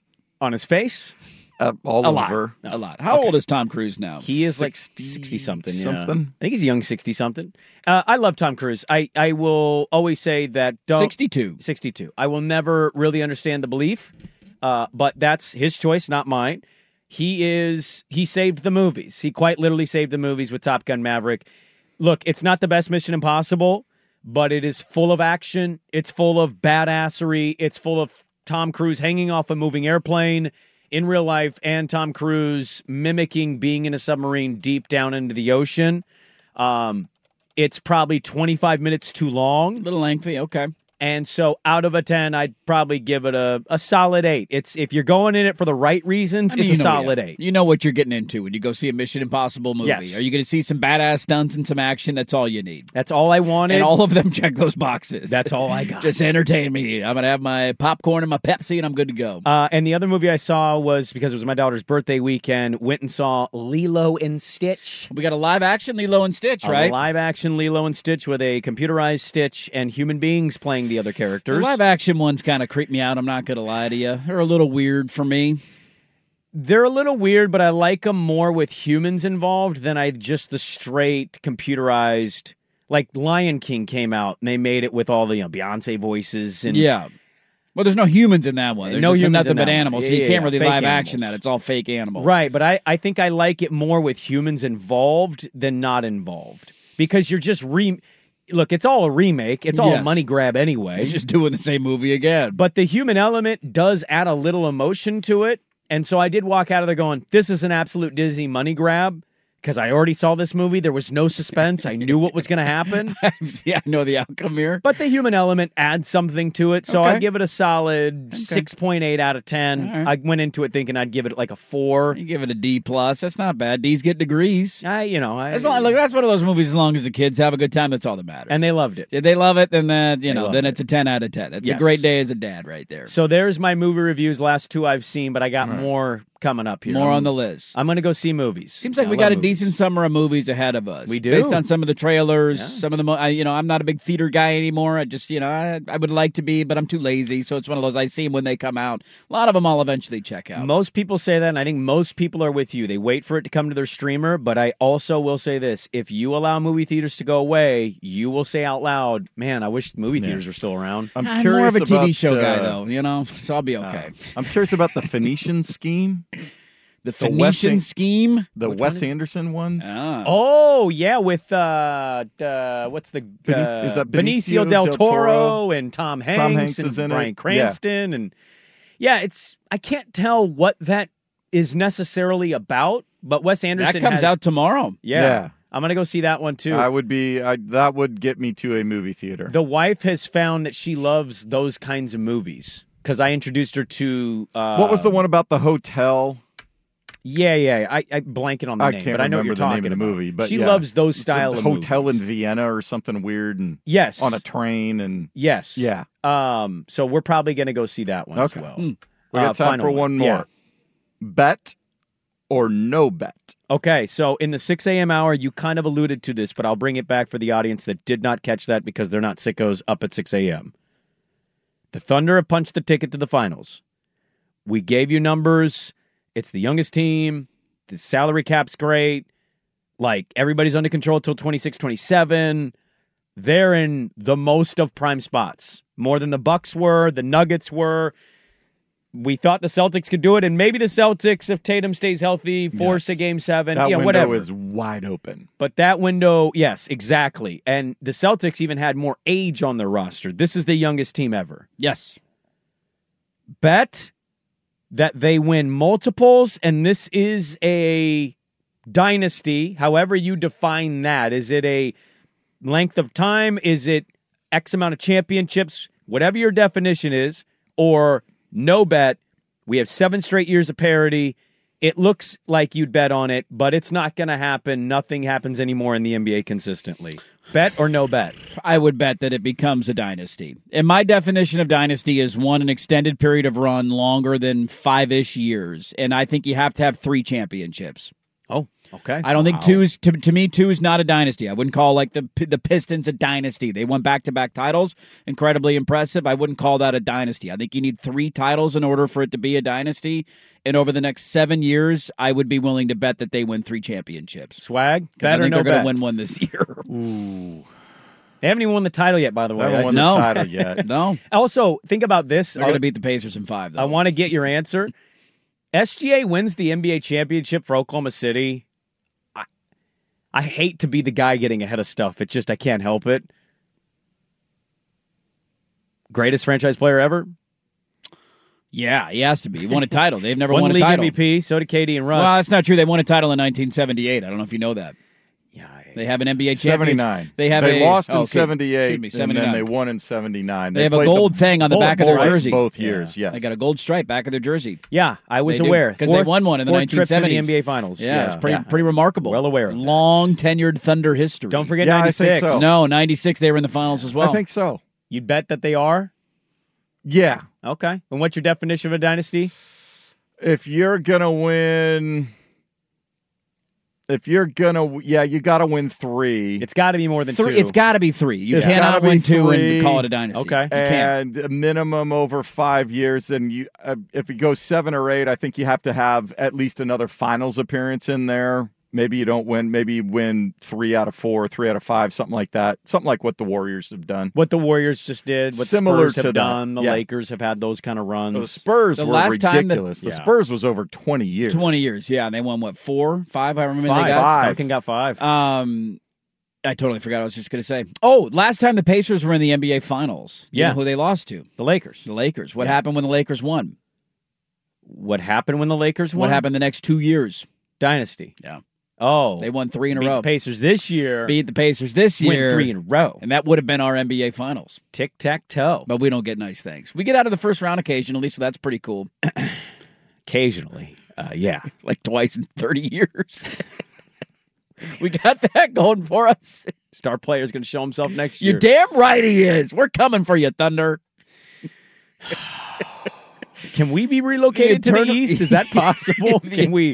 On his face? Uh, all A lot. over. A lot. How old is Tom Cruise now? He is like sixty sixty-something. something? I think he's a young sixty-something. Uh, I love Tom Cruise. I, I will always say that... Don't, sixty-two. sixty-two. I will never really understand the belief, uh, but that's his choice, not mine. He is... He saved the movies. He quite literally saved the movies with Top Gun Maverick. Look, it's not the best Mission Impossible, but it is full of action. It's full of badassery. It's full of Tom Cruise hanging off a moving airplane in real life and Tom Cruise mimicking being in a submarine deep down into the ocean. Um, it's probably twenty-five minutes too long. A little lengthy. Okay. And so out of a ten, I'd probably give it a, a solid eight. It's if you're going in it for the right reasons, I mean, it's a you know, solid yeah. eight. You know what you're getting into when you go see a Mission Impossible movie. Yes. Are you going to see some badass stunts and some action? That's all you need. That's all I wanted. And all of them check those boxes. That's all I got. Just entertain me. I'm going to have my popcorn and my Pepsi, and I'm good to go. Uh, and the other movie I saw was, because it was my daughter's birthday weekend, went and saw Lilo and Stitch. We got a live action Lilo and Stitch, right? A live action Lilo and Stitch with a computerized Stitch and human beings playing the other The characters. live action ones kind of creep me out. I'm not going to lie to you. They're a little weird for me. They're a little weird, but I like them more with humans involved than I just the straight computerized. Like Lion King came out and they made it with all the you know, Beyonce voices and Yeah. Well, there's no humans in that one. There's No just humans nothing in but that one. animals, so Yeah, you yeah, can't yeah. really Fake live action animals. that. It's all fake animals. Right, but I, I think I like it more with humans involved than not involved. Because you're just re look, it's all a remake. It's all Yes. a money grab anyway. You're just doing the same movie again. But the human element does add a little emotion to it. And so I did walk out of there going, this is an absolute Disney money grab. Because I already saw this movie. There was no suspense. I knew what was going to happen. Yeah, I know the outcome here. But the human element adds something to it. So Okay. I give it a solid six point eight out of ten. All right. I went into it thinking I'd give it like a four. You give it a D plus. That's not bad. D's get degrees. I, you know, I, As long, look, that's one of those movies. As long as the kids have a good time, that's all that matters. and they loved it. If they love it, then that you They know, love then it. it's a ten out of ten. It's Yes. a great day as a dad, right there. So there's my movie reviews. Last two I've seen, but I got more coming up here. More I'm- on the list. I'm going to go see movies. Seems like I we love got a movies. decent summer of movies ahead of us. We do. Based on some of the trailers, Yeah. some of the, mo- I, you know, I'm not a big theater guy anymore. I just, you know, I, I would like to be, but I'm too lazy. So it's one of those, I see them when they come out. A lot of them I'll eventually check out. Most people say that, and I think most people are with you. They wait for it to come to their streamer, but I also will say this. If you allow movie theaters to go away, you will say out loud, man, I wish movie Yeah. theaters were still around. I'm, I'm curious more of a T V about, show guy, uh, though, you know, so I'll be okay. Uh, I'm curious about the Phoenician scheme. The The Wes Phoenician An- scheme? The Which Wes one? Anderson one. Ah. Oh, yeah, with, uh, uh what's the, Beni- uh, is that Benicio Benicio del, del Toro, Toro? and Tom Hanks, Tom Hanks and is in it. Bryan Yeah. Cranston, and yeah, it's, I can't tell what that is necessarily about, but Wes Anderson That comes has- out tomorrow. Yeah. Yeah. I'm going to go see that one, too. I would be. I, that would get me to a movie theater. The wife has found that she loves those kinds of movies because I introduced her to. Uh, what was the one about the hotel? Yeah, yeah. I, I blanket on the I name, can't but I know what remember you're the talking name of the about. movie. But she yeah. loves those It's style a of hotel movies. in Vienna or something weird, and Yes, on a train, and yes, yeah. Um, so we're probably going to go see that one Okay. as well. Hmm. We got Uh, time final for one more. Yeah. Bet or no bet? Okay, so in the six a.m. hour, you kind of alluded to this, but I'll bring it back for the audience that did not catch that because they're not sickos up at six a.m. The Thunder have punched the ticket to the finals. We gave you numbers. It's the youngest team. The salary cap's great. Like, everybody's under control till twenty-six, twenty-seven. They're in the most of prime spots. More than the Bucks were, the Nuggets were. We thought the Celtics could do it, and maybe the Celtics, if Tatum stays healthy, force Yes. a game seven. That yeah, window whatever. is wide open. But that window, yes, exactly. And the Celtics even had more age on their roster. This is the youngest team ever. Yes. Bet that they win multiples, and this is a dynasty, however you define that. Is it a length of time? Is it X amount of championships? Whatever your definition is, or no bet, we have seven straight years of parity. It looks like you'd bet on it, but it's not going to happen. Nothing happens anymore in the N B A consistently. Bet or no bet? I would bet that it becomes a dynasty. And my definition of dynasty is one, an extended period of run longer than five-ish years. And I think you have to have three championships. Oh, okay. I don't think two is, to, to me, two is not a dynasty. I wouldn't call like the the Pistons a dynasty. They won back-to-back titles, incredibly impressive. I wouldn't call that a dynasty. I think you need three titles in order for it to be a dynasty. And over the next seven years, I would be willing to bet that they win three championships. Swag? Bet I Bet or think no they're going bet? to win one this year. Ooh. They haven't even won the title yet, by the way. They haven't I won just- the title yet. No. Also, think about this. They're going to beat the Pacers in five, though. I want to get your answer. S G A wins the N B A championship for Oklahoma City. I, I hate to be the guy getting ahead of stuff. It's just I can't help it. Greatest franchise player ever. Yeah, he has to be. He won a title. They've never Won won the a league title. M V P. So did Katie and Russ. Well, that's not true. They won a title in nineteen seventy-eight. I don't know if you know that. Yeah, they have an N B A championship. seventy-nine. They have they a, lost in oh, okay. seventy-eight, Excuse me, and seventy-nine. then they won in seventy-nine. They, have a played gold the thing on the back of their Bullets jersey. both Yeah. years. Yes, They got a gold stripe back of their jersey. Yeah, I was They do, aware. because they Fourth- won one in the fourth nineteen trip to the seventies. N B A Finals. Yeah, it's pretty Yeah. pretty remarkable. Well aware of that. Long tenured Thunder history. Don't forget Yeah, I think ninety-six. so. No, ninety-six. They were in the finals as well. I think so. You'd bet that they are? Yeah. Okay. And what's your definition of a dynasty? If you're gonna win, if you're gonna, yeah, you got to win three. It's got to be more than Three, two. it's got to be three. You It's cannot gotta be win two three. and call it a dynasty. Okay. You can't. and a minimum over five years. And you, uh, if it goes seven or eight, I think you have to have at least another finals appearance in there. Maybe you don't win. Maybe you win three out of four, three out of five, something like that. Something like what the Warriors have done. What the Warriors just did, what Similar the Spurs to have that. done, the Yeah. Lakers have had those kind of runs. The Spurs The were last time that- ridiculous. The Yeah. Spurs was over twenty years. Twenty years. Yeah, and they won what four, five? I remember Five. they got. Five. Duncan got five. Um, I totally forgot. I was just going to say. Oh, last time the Pacers were in the N B A Finals. You Yeah. know who they lost to? the Lakers. The Lakers. What Yeah. happened when the Lakers won? What happened when the Lakers won? What happened the next two years? Dynasty. Yeah. Oh. They won three in a beat row. the Pacers this year. Beat the Pacers this win year. three in a row. And that would have been our N B A Finals. Tic-tac-toe. But we don't get nice things. We get out of the first round occasionally, so that's pretty cool. Occasionally. Uh, yeah. Like twice in thirty years. We got that going for us. Star player's going to show himself next year. You're damn right he is. We're coming for you, Thunder. Can we be relocated to Turn- the East? Is that possible? Can we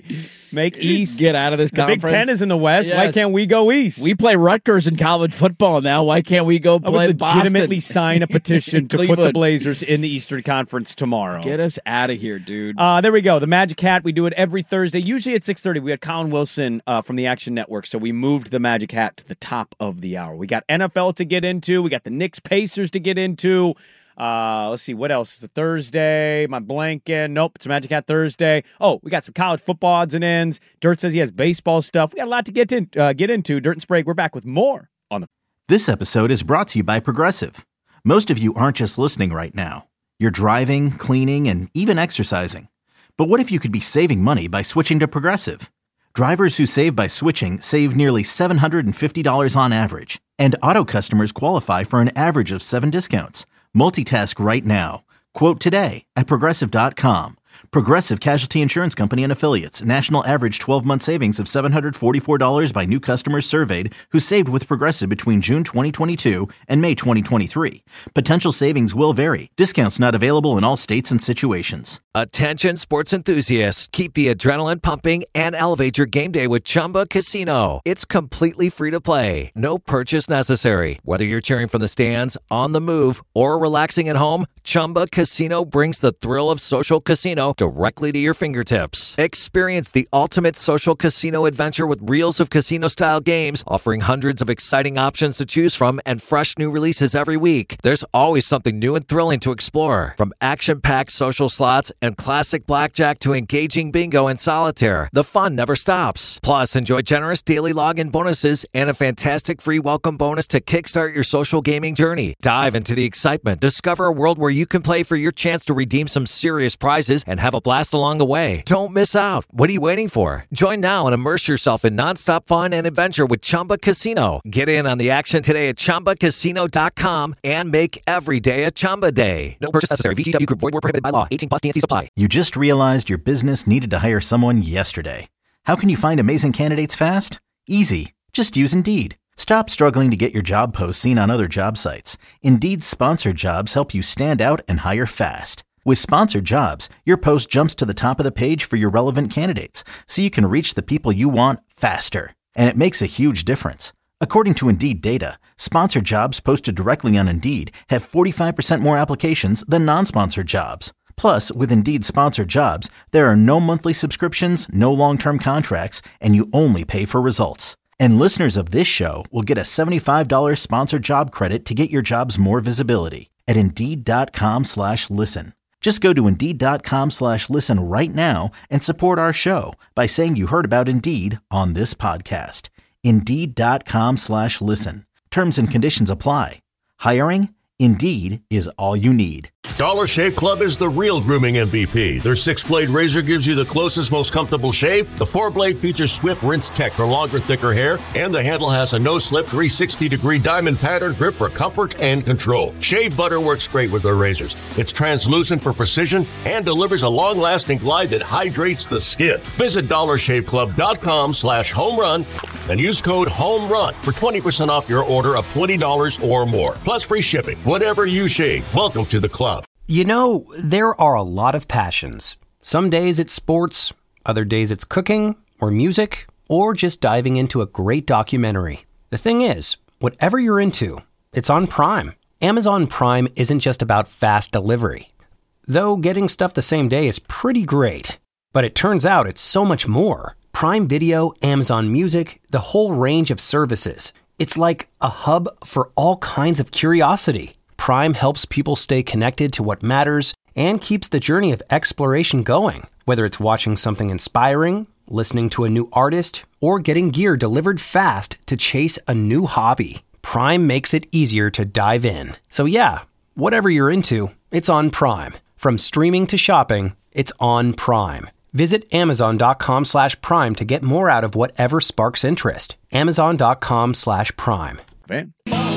Make East. Get out of this the conference. Big Ten is in the West. Yes. Why can't we go East? We play Rutgers in college football now. Why can't we go play I would legitimately Boston? sign a petition to put the Cleveland. Blazers in the Eastern Conference tomorrow. Get us out of here, dude. Uh, there we go. The Magic Hat. We do it every Thursday, usually at six thirty. We had Colin Wilson uh, from the Action Network, so we moved the Magic Hat to the top of the hour. We got N F L to get into. We got the Knicks Pacers to get into. Uh, let's see, what else? It's a Thursday. Am I blanking? Nope, it's a Magic Hat Thursday. Oh, we got some college football odds and ends. Dirt says he has baseball stuff. We got a lot to get, in, uh, get into. Dirt and Sprague, we're back with more on the... This episode is brought to you by Progressive. Most of you aren't just listening right now. You're driving, cleaning, and even exercising. But what if you could be saving money by switching to Progressive? Drivers who save by switching save nearly seven hundred fifty dollars on average. And auto customers qualify for an average of seven discounts. Multitask right now. Quote today at Progressive dot com. Progressive Casualty Insurance Company and Affiliates. National average twelve-month savings of seven hundred forty-four dollars by new customers surveyed who saved with Progressive between June twenty twenty-two and May twenty twenty-three. Potential savings will vary. Discounts not available in all states and situations. Attention sports enthusiasts. Keep the adrenaline pumping and elevate your game day with Chumba Casino. It's completely free to play. No purchase necessary. Whether you're cheering from the stands, on the move, or relaxing at home, Chumba Casino brings the thrill of social casino directly to your fingertips. Experience the ultimate social casino adventure with reels of casino-style games, offering hundreds of exciting options to choose from and fresh new releases every week. There's always something new and thrilling to explore. From action-packed social slots and classic blackjack to engaging bingo and solitaire, the fun never stops. Plus, enjoy generous daily login bonuses and a fantastic free welcome bonus to kickstart your social gaming journey. Dive into the excitement. Discover a world where you can play for your chance to redeem some serious prizes and have a blast along the way. Don't miss out. What are you waiting for? Join now and immerse yourself in nonstop fun and adventure with Chumba Casino. Get in on the action today at Chumba Casino dot com and make every day a Chumba day. No purchase necessary. V G W Group. Void where prohibited by law. eighteen plus T N C supply. You just realized your business needed to hire someone yesterday. How can you find amazing candidates fast? Easy. Just use Indeed. Stop struggling to get your job posts seen on other job sites. Indeed's sponsored jobs help you stand out and hire fast. With sponsored jobs, your post jumps to the top of the page for your relevant candidates, so you can reach the people you want faster. And it makes a huge difference. According to Indeed data, sponsored jobs posted directly on Indeed have forty-five percent more applications than non-sponsored jobs. Plus, with Indeed sponsored jobs, there are no monthly subscriptions, no long-term contracts, and you only pay for results. And listeners of this show will get a seventy-five dollars sponsored job credit to get your jobs more visibility at Indeed.com slash listen. Just go to Indeed.com slash listen right now and support our show by saying you heard about Indeed on this podcast. Indeed.com slash listen. Terms and conditions apply. Hiring? Indeed is all you need. Dollar Shave Club is the real grooming M V P. Their six-blade razor gives you the closest, most comfortable shave. The four-blade features Swift Rinse Tech for longer, thicker hair, and the handle has a no-slip three sixty degree diamond pattern grip for comfort and control. Shave butter works great with their razors. It's translucent for precision and delivers a long-lasting glide that hydrates the skin. Visit dollar shave club dot com slash home run and use code HOMERUN for twenty percent off your order of twenty dollars or more, plus free shipping. Whatever you shave, welcome to the club. You know, there are a lot of passions. Some days it's sports, other days it's cooking or music, or just diving into a great documentary. The thing is, whatever you're into, it's on Prime. Amazon Prime isn't just about fast delivery. Though getting stuff the same day is pretty great. But it turns out it's so much more. Prime Video, Amazon Music, the whole range of services. It's like a hub for all kinds of curiosity. Prime helps people stay connected to what matters and keeps the journey of exploration going. Whether it's watching something inspiring, listening to a new artist, or getting gear delivered fast to chase a new hobby, Prime makes it easier to dive in. So yeah, whatever you're into, it's on Prime. From streaming to shopping, it's on Prime. Visit Amazon.com slash Prime to get more out of whatever sparks interest. Amazon.com slash Prime. Man.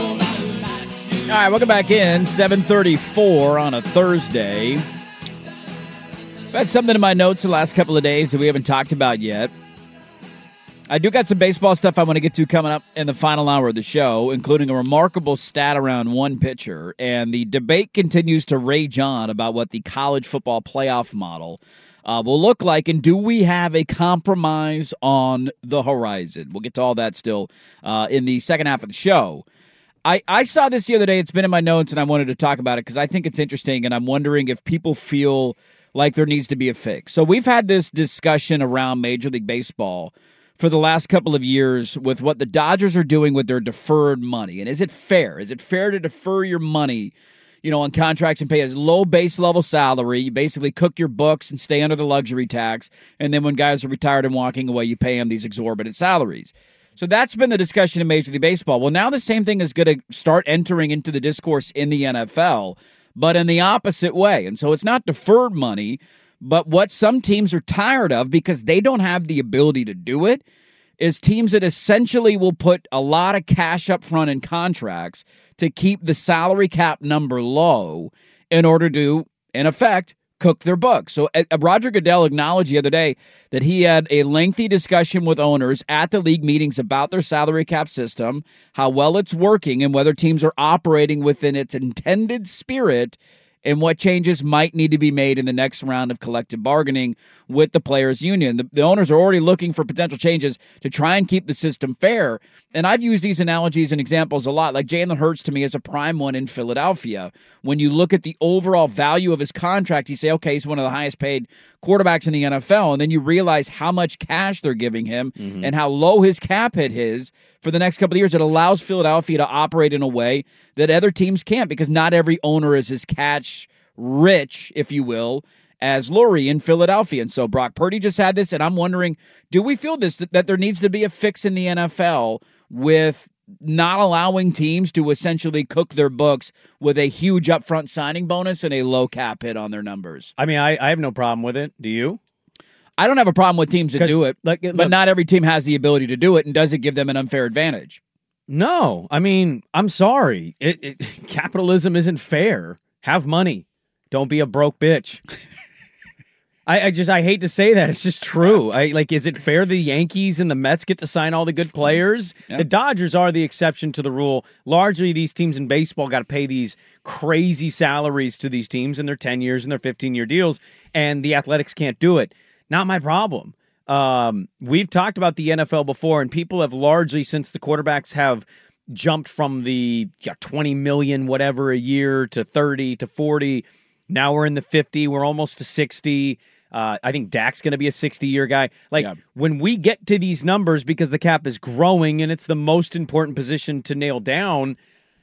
All right, welcome back in. seven thirty-four on a Thursday. I've had something in my notes the last couple of days that we haven't talked about yet. I do got some baseball stuff I want to get to coming up in the final hour of the show, including a remarkable stat around one pitcher. And the debate continues to rage on about what the college football playoff model uh, will look like. And do we have a compromise on the horizon? We'll get to all that still uh, in the second half of the show. I, I saw this the other day. It's been in my notes, and I wanted to talk about it because I think it's interesting, and I'm wondering if people feel like there needs to be a fix. So we've had this discussion around Major League Baseball for the last couple of years with what the Dodgers are doing with their deferred money. And is it fair? Is it fair to defer your money, you know, on contracts and pay a low base level salary? You basically cook your books and stay under the luxury tax. And then when guys are retired and walking away, you pay them these exorbitant salaries. So that's been the discussion in Major League Baseball. Well, now the same thing is going to start entering into the discourse in the N F L, but in the opposite way. And so it's not deferred money, but what some teams are tired of because they don't have the ability to do it is teams that essentially will put a lot of cash up front in contracts to keep the salary cap number low in order to, in effect, cook their books. So uh, Roger Goodell acknowledged the other day that he had a lengthy discussion with owners at the league meetings about their salary cap system, how well it's working, and whether teams are operating within its intended spirit, and what changes might need to be made in the next round of collective bargaining with the players' union. The, the owners are already looking for potential changes to try and keep the system fair. And I've used these analogies and examples a lot. Like Jalen Hurts to me is a prime one in Philadelphia. When you look at the overall value of his contract, you say, okay, he's one of the highest paid quarterbacks in the N F L. And then you realize how much cash they're giving him mm-hmm. and how low his cap hit is for the next couple of years. It allows Philadelphia to operate in a way that other teams can't because not every owner is as catch rich, if you will, as Lurie in Philadelphia. And so Brock Purdy just had this, and I'm wondering, do we feel this, that there needs to be a fix in the N F L with not allowing teams to essentially cook their books with a huge upfront signing bonus and a low cap hit on their numbers? I mean, I, I have no problem with it. Do you? I don't have a problem with teams that do it, like, but look, not every team has the ability to do it, and does it give them an unfair advantage? No. I mean, I'm sorry. It, it, capitalism isn't fair. Have money. Don't be a broke bitch. I, I just, I hate to say that. It's just true. I like, is it fair the Yankees and the Mets get to sign all the good players? Yeah. The Dodgers are the exception to the rule. Largely, these teams in baseball got to pay these crazy salaries to these teams in their ten years and their fifteen-year deals, and the Athletics can't do it. Not my problem. Um, we've talked about the N F L before, and people have largely, since the quarterbacks have jumped from the yeah, twenty million whatever a year to thirty to forty. Now we're in the fifty. We're almost to sixty. Uh, I think Dak's going to be a sixty-year guy. Like, yeah. When we get to these numbers, because the cap is growing and it's the most important position to nail down,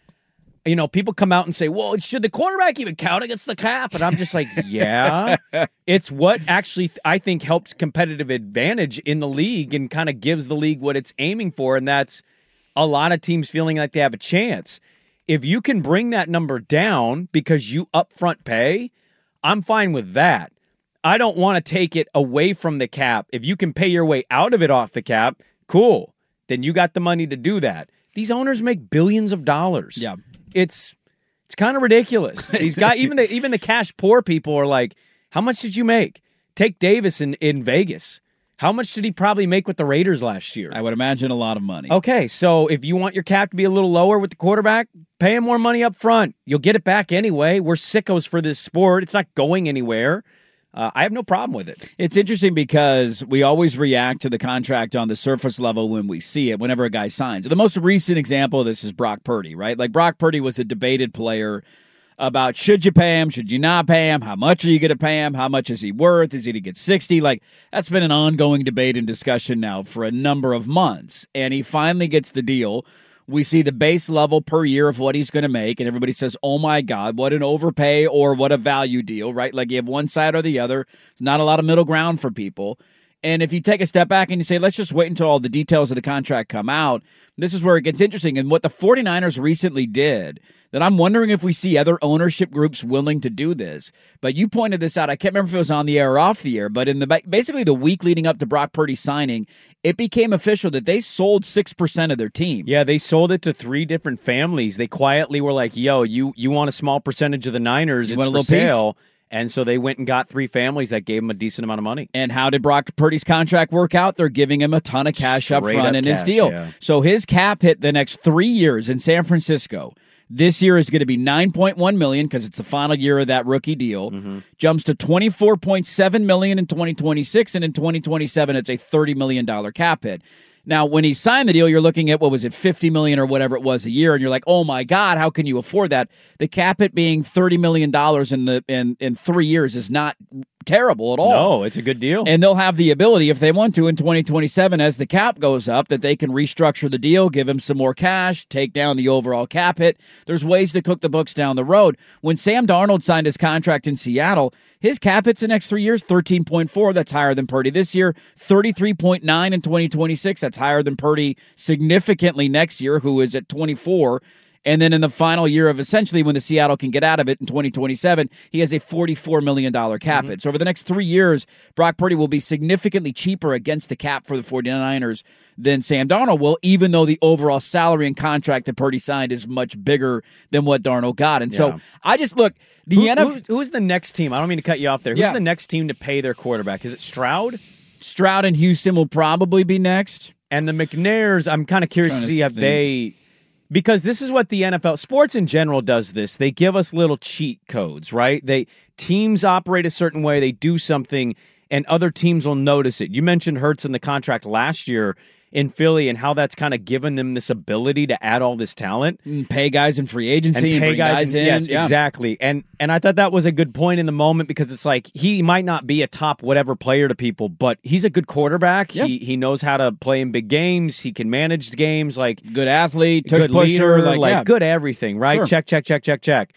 you know, people come out and say, well, should the quarterback even count against the cap? And I'm just like, yeah. It's what actually, I think, helps competitive advantage in the league and kind of gives the league what it's aiming for, and that's a lot of teams feeling like they have a chance. If you can bring that number down because you upfront pay, I'm fine with that. I don't want to take it away from the cap. If you can pay your way out of it off the cap, cool. Then you got the money to do that. These owners make billions of dollars. Yeah. It's it's kind of ridiculous. These guys, even the even the cash poor people are like, how much did you make? Take Davis in, in Vegas. How much did he probably make with the Raiders last year? I would imagine a lot of money. Okay, so if you want your cap to be a little lower with the quarterback, pay him more money up front. You'll get it back anyway. We're sickos for this sport. It's not going anywhere. Uh, I have no problem with it. It's interesting because we always react to the contract on the surface level when we see it, whenever a guy signs. The most recent example of this is Brock Purdy, right? Like, Brock Purdy was a debated player about should you pay him, should you not pay him, how much are you going to pay him, how much is he worth, is he to get sixty? Like, that's been an ongoing debate and discussion now for a number of months. And he finally gets the deal. We see the base level per year of what he's going to make, and everybody says, oh my God, what an overpay or what a value deal, right? Like, you have one side or the other. There's not a lot of middle ground for people. And if you take a step back and you say, let's just wait until all the details of the contract come out, this is where it gets interesting. And what the 49ers recently did, that I'm wondering if we see other ownership groups willing to do this. But you pointed this out. I can't remember if it was on the air or off the air, but in the basically the week leading up to Brock Purdy signing, it became official that they sold six percent of their team. Yeah, they sold it to three different families. They quietly were like, yo, you you want a small percentage of the Niners, you it's want a for little sale. piece? And so they went and got three families that gave him a decent amount of money. And how did Brock Purdy's contract work out? They're giving him a ton of cash Straight up front up in cash, his deal. yeah. So his cap hit the next three years in San Francisco. This year is going to be nine point one million dollars because it's the final year of that rookie deal. Mm-hmm. Jumps to twenty-four point seven million dollars in twenty twenty-six, and in twenty twenty-seven it's a thirty million dollars cap hit. Now, when he signed the deal, you're looking at, what was it, fifty million dollars or whatever it was a year, and you're like, oh my God, how can you afford that? The cap hit being thirty million dollars in the in, in three years is not terrible at all. No, it's a good deal. And they'll have the ability, if they want to, in twenty twenty-seven, as the cap goes up, that they can restructure the deal, give him some more cash, take down the overall cap hit. There's ways to cook the books down the road. When Sam Darnold signed his contract in Seattle, his cap hits the next three years, thirteen point four. That's higher than Purdy this year. thirty-three point nine in twenty twenty-six. That's higher than Purdy significantly next year, who is at twenty-four. And then in the final year of essentially when the Seattle can get out of it in twenty twenty-seven, he has a forty-four million dollars cap Mm-hmm. hit. So over the next three years, Brock Purdy will be significantly cheaper against the cap for the 49ers than Sam Darnold will, even though the overall salary and contract that Purdy signed is much bigger than what Darnold got. And Yeah. so I just look, the Who, N F L... who's, who's the next team? I don't mean to cut you off there. Who's Yeah. the next team to pay their quarterback? Is it Stroud? Stroud and Houston will probably be next. And the McNairs, I'm kind of curious to Trying to see if think. they... Because this is what the N F L, sports in general does this. They give us little cheat codes, right? They teams operate a certain way, they do something, and other teams will notice it. You mentioned Hurts in the contract last year in Philly and how that's kind of given them this ability to add all this talent. And pay guys in free agency and, pay bring guys, guys in. in. Yes, Yeah. exactly. And and I thought that was a good point in the moment because it's like he might not be a top whatever player to people, but he's a good quarterback. Yep. He he knows how to play in big games. He can manage the games. Like Good athlete, tush good pusher, leader, like, like yeah. good everything. Right? Sure. Check check check check check.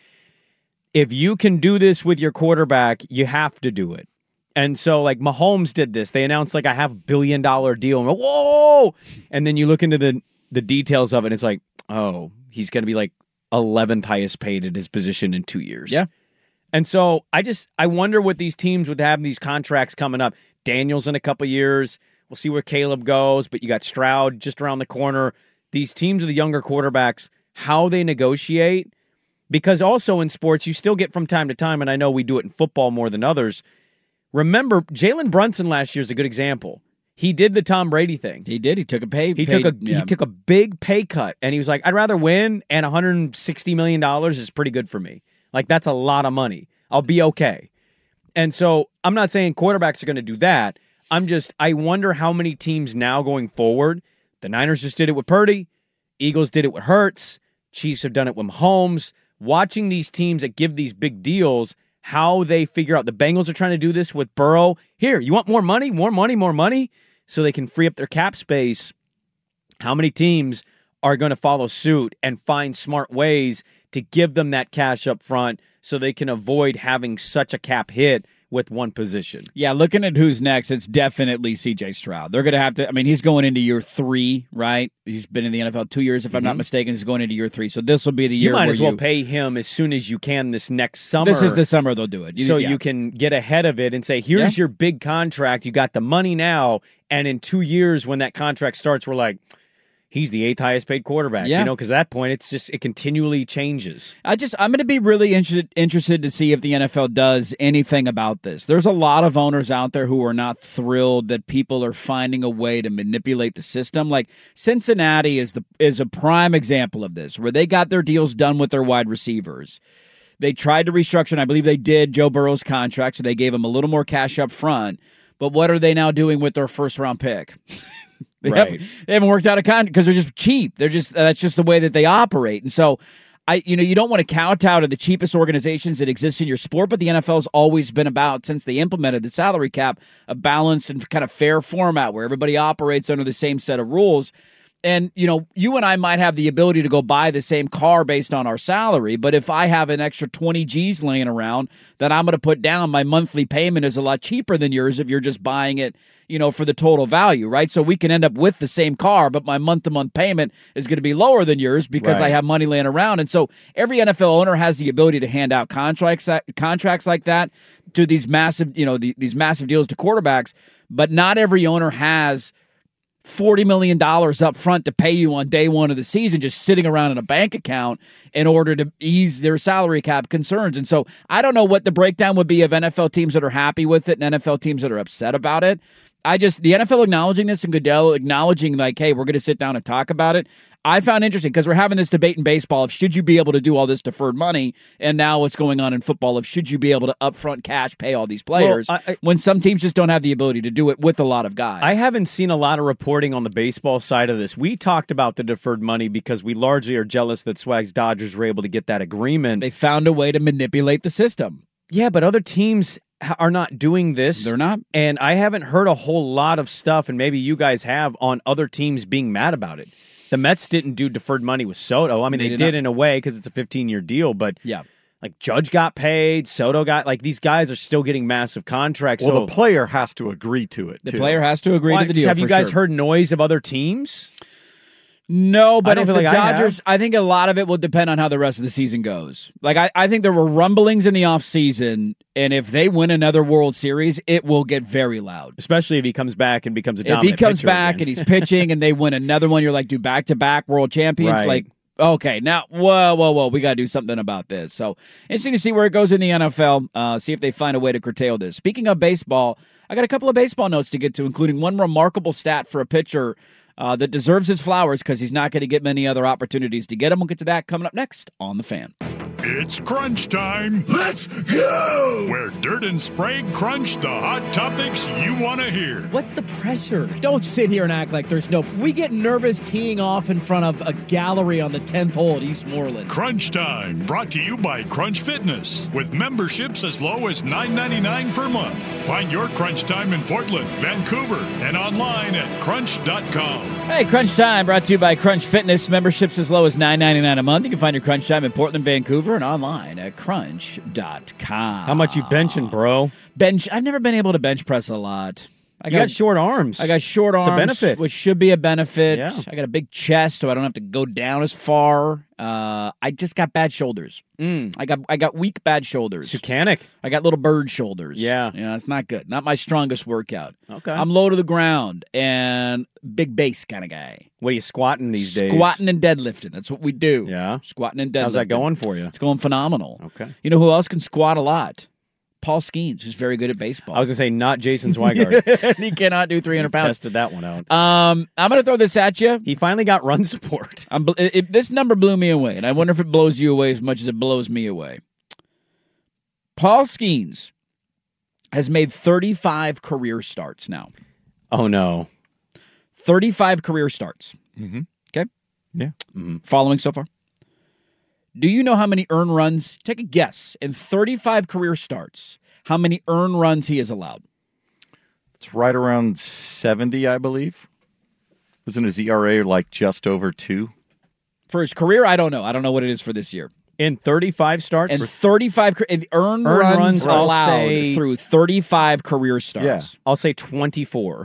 If you can do this with your quarterback, you have to do it. And so, like, Mahomes did this. They announced, like, a half billion dollar deal. And, whoa! And then you look into the, the details of it, and it's like, oh, he's going to be, like, eleventh highest paid at his position in two years. Yeah. And so I just, I wonder what these teams would have these contracts coming up. Daniels in a couple years. We'll see where Caleb goes. But you got Stroud just around the corner. These teams with the younger quarterbacks, how they negotiate. Because also in sports, you still get from time to time, and I know we do it in football more than others. Remember, Jalen Brunson last year is a good example. He did the Tom Brady thing. He did. He took a pay. He paid, took a yeah. he took a big pay cut, and he was like, "I'd rather win, and one hundred sixty million dollars is pretty good for me. Like that's a lot of money. I'll be okay." And so I'm not saying quarterbacks are going to do that. I'm just I wonder how many teams now going forward. The Niners just did it with Purdy. Eagles did it with Hurts. Chiefs have done it with Mahomes. Watching these teams that give these big deals, how they figure out. The Bengals are trying to do this with Burrow. Here, you want more money, more money, more money, so they can free up their cap space. How many teams are going to follow suit and find smart ways to give them that cash up front so they can avoid having such a cap hit with one position? Yeah, looking at who's next, it's definitely C J Stroud. They're going to have to, I mean, he's going into year three, right? He's been in the N F L two years, if I'm not mistaken. He's going into year three. So this will be the year You might where as well you, pay him as soon as you can this next summer. This is the summer they'll do it. so yeah. you can get ahead of it and say, here's Yeah. your big contract. You got the money now. And in two years when that contract starts, we're like, he's the eighth highest paid quarterback. Yeah. You know, because at that point, it's just, it continually changes. I just, I'm going to be really interested interested to see if the N F L does anything about this. There's a lot of owners out there who are not thrilled that people are finding a way to manipulate the system. Like Cincinnati is the is a prime example of this, where they got their deals done with their wide receivers. They tried to restructure, and I believe they did Joe Burrow's contract, so they gave him a little more cash up front. But what are they now doing with their first round pick? They, Right. haven't, they haven't worked out a contract because they're just cheap. They're just that's just the way that they operate. And so, I you know you don't want to kowtow to the cheapest organizations that exist in your sport, but the N F L's always been about, since they implemented the salary cap, a balanced and kind of fair format where everybody operates under the same set of rules. And, you know, you and I might have the ability to go buy the same car based on our salary, but if I have an extra twenty G's laying around that I'm going to put down, my monthly payment is a lot cheaper than yours if you're just buying it, you know, for the total value, right? So we can end up with the same car, but my month-to-month payment is going to be lower than yours because Right. I have money laying around. And so every N F L owner has the ability to hand out contracts contracts like that to these massive, you know, the, these massive deals to quarterbacks, but not every owner has forty million dollars up front to pay you on day one of the season, just sitting around in a bank account in order to ease their salary cap concerns. And so I don't know what the breakdown would be of N F L teams that are happy with it and N F L teams that are upset about it. I just, the N F L acknowledging this and Goodell acknowledging like, hey, we're going to sit down and talk about it, I found interesting because we're having this debate in baseball of should you be able to do all this deferred money, and now what's going on in football of should you be able to upfront cash pay all these players well, I, I, when some teams just don't have the ability to do it with a lot of guys. I haven't seen a lot of reporting on the baseball side of this. We talked about the deferred money because we largely are jealous that Swag's Dodgers were able to get that agreement. They found a way to manipulate the system. Yeah, but other teams are not doing this. They're not. And I haven't heard a whole lot of stuff, and maybe you guys have, on other teams being mad about it. The Mets didn't do deferred money with Soto. I mean, they, they did, did in a way because it's a fifteen-year deal, but yeah, like Judge got paid, Soto got, like these guys are still getting massive contracts. Well, so, the player has to agree to it, The too. player has to agree Why, to the deal. Have you for guys sure. heard noise of other teams? No, but if the like Dodgers, I, I think a lot of it will depend on how the rest of the season goes. Like, I, I think there were rumblings in the offseason, and if they win another World Series, it will get very loud. Especially if he comes back and becomes a If dominant he comes pitcher back again. and he's pitching and they win another one, you're like, do back-to-back world champions? Right. Like, okay, now, whoa, whoa, whoa, we got to do something about this. So, interesting to see where it goes in the N F L, uh, see if they find a way to curtail this. Speaking of baseball, I got a couple of baseball notes to get to, including one remarkable stat for a pitcher Uh, that deserves his flowers because he's not going to get many other opportunities to get them. We'll get to that coming up next on The Fan. It's crunch time. Let's go! Where Dirt and Sprague crunch the hot topics you want to hear. What's the pressure? Don't sit here and act like there's no... We get nervous teeing off in front of a gallery on the tenth hole at East Moreland. Crunch time, brought to you by Crunch Fitness, with memberships as low as nine ninety-nine per month. Find your Crunch Time in Portland, Vancouver, and online at crunch dot com. Hey, Crunch Time, brought to you by Crunch Fitness. Memberships as low as nine ninety-nine a month. You can find your Crunch Time in Portland, Vancouver, and online at crunch dot com. How much you benching, bro? Bench. I've never been able to bench press a lot. I you got, got short arms. I got short arms. It's a benefit. Which should be a benefit. Yeah. I got a big chest, so I don't have to go down as far. Uh, I just got bad shoulders. Mm. I got I got weak, bad shoulders. Sucanic. I got little bird shoulders. Yeah. Yeah, it's not good. Not my strongest workout. Okay. I'm low to the ground and big base kind of guy. What are you squatting these days? Squatting and deadlifting. That's what we do. Yeah. Squatting and deadlifting. How's that going for you? It's going phenomenal. Okay. You know who else can squat a lot? Paul Skeens, who's very good at baseball. I was going to say not Jason Swigard. He cannot do three hundred pounds. Tested that one out. Um, I'm going to throw this at you. He finally got run support. I'm, it, it, this number blew me away, and I wonder if it blows you away as much as it blows me away. Paul Skeens has made thirty-five career starts now. Oh, no. thirty-five career starts. Mm-hmm. Okay? Yeah. Mm-hmm. Following so far? Do you know how many earned runs? Take a guess. In thirty-five career starts, how many earned runs he has allowed? It's right around seventy, I believe. Wasn't his E R A like just over two? For his career, I don't know. I don't know what it is for this year. In thirty-five starts? And thirty-five earned, earned runs, runs allowed say, through thirty-five career starts. Yeah. I'll say twenty-four.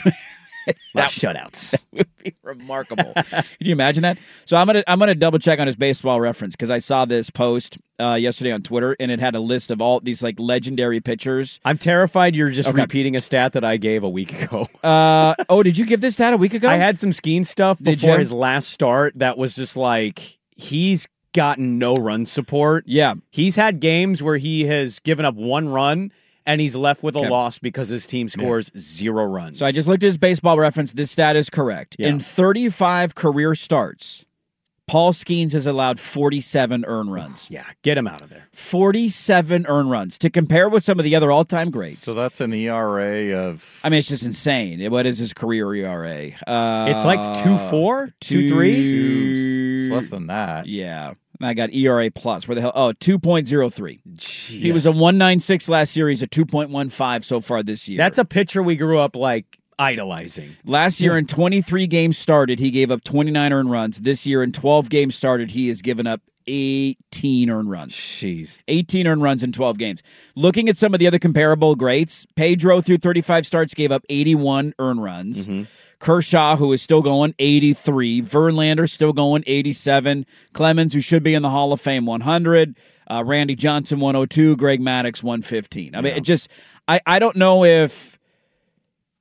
That shutouts. That would be remarkable. Can you imagine that? So I'm gonna I'm gonna double check on his baseball reference because I saw this post uh, yesterday on Twitter and it had a list of all these like legendary pitchers. I'm terrified you're just okay. repeating a stat that I gave a week ago. uh, oh, did you give this stat a week ago? I had some skiing stuff did before you? his last start that was just like he's gotten no run support. Yeah, he's had games where he has given up one run. And he's left with a okay. loss because his team scores yeah. zero runs. So I just looked at his baseball reference. This stat is correct. Yeah. In thirty-five career starts, Paul Skeens has allowed forty-seven earned runs. Yeah, get him out of there. forty-seven earned runs. To compare with some of the other all-time greats. So that's an E R A of... I mean, it's just insane. What is his career E R A? Uh, it's like two four, two three. Two, it's less than that. Yeah. I got E R A plus. Where the hell? Oh, two point oh three. Jeez. He was a one point nine six last year. He's a two point one five so far this year. That's a pitcher we grew up like idolizing. Last year in twenty-three games started, he gave up twenty-nine earned runs. This year in twelve games started, he has given up eighteen earned runs. Jeez. eighteen earned runs in twelve games. Looking at some of the other comparable greats, Pedro through thirty-five starts gave up eighty-one earned runs. Mm-hmm. Kershaw, who is still going, eighty-three. Verlander, still going, eighty-seven. Clemens, who should be in the Hall of Fame, one hundred. Uh, Randy Johnson, one oh two. Greg Maddux, one fifteen. I mean, yeah. it just, I, I don't know if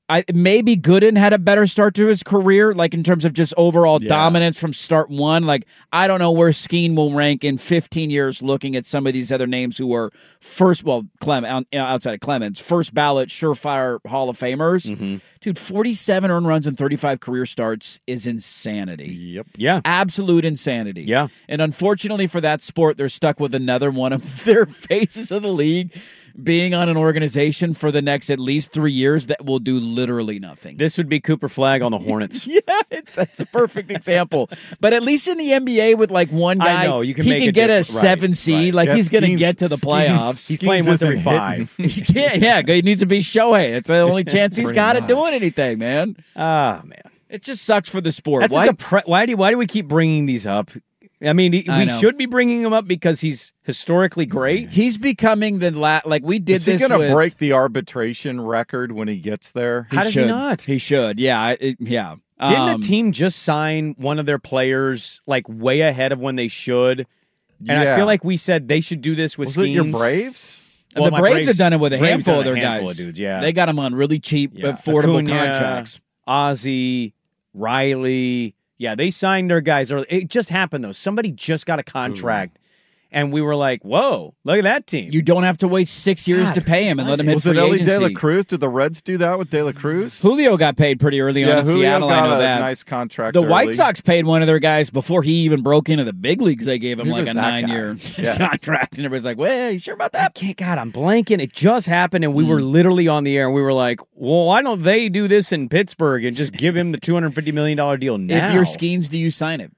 I maybe Gooden had a better start to his career, like in terms of just overall Yeah. dominance from start one. Like, I don't know where Skeen will rank in fifteen years looking at some of these other names who were first, well, Clem, outside of Clemens, first ballot surefire Hall of Famers. Mm-hmm. Dude, forty-seven earned runs and thirty-five career starts is insanity. Yep. Yeah. Absolute insanity. Yeah. And unfortunately for that sport, they're stuck with another one of their faces of the league being on an organization for the next at least three years that will do literally nothing. This would be Cooper Flagg on the Hornets. Yeah, it's, that's a perfect example. But at least in the N B A with like one guy, I know, you can he make can it get a different. seven Right, seed. right. Like Yeah, he's going to Skeens- get to the Skeens- playoffs. He's playing once every isn't five. He can't. Yeah, he needs to be Shohei. It's the only chance he's Pretty got at much. doing anything, man. Ah, man. It just sucks for the sport. That's Why? a depre- why do why do we keep bringing these up? I mean, he- I we know. should be bringing him up because he's historically great. He's becoming the la- like we did Is he this going to with. break the arbitration record when he gets there? He How does should. he not? He should. Yeah. It, yeah. Didn't Um, a team just sign one of their players like way ahead of when they should? And I Yeah. feel like we said they should do this with Was it your Skeens. Braves? Well, the my Braves, Braves- have done it with a Braves handful done of their a handful guys. of dudes, yeah. They got them on really cheap, Yeah. affordable Acuna, contracts. Ozzy, Riley. Yeah, they signed their guys early. It just happened, though. Somebody just got a contract, and we were like, whoa, look at that team. You don't have to wait six years God, to pay him and let him hit Was free it Ellie agency. De La Cruz? Did the Reds do that with De La Cruz? Julio got paid pretty early on Yeah, in Julio Seattle. got I know a that. nice contract. The White early. Sox paid one of their guys before he even broke into the big leagues. They gave him Who like was a that nine-year guy? Yeah. contract, and everybody's like, "Well, you sure about I that?" can't, God, I'm blanking. It just happened, and we were Mm. literally on the air, and we were like, well, why don't they do this in Pittsburgh and just give him the two hundred fifty million dollars deal now? If you're Skeens, do you sign it?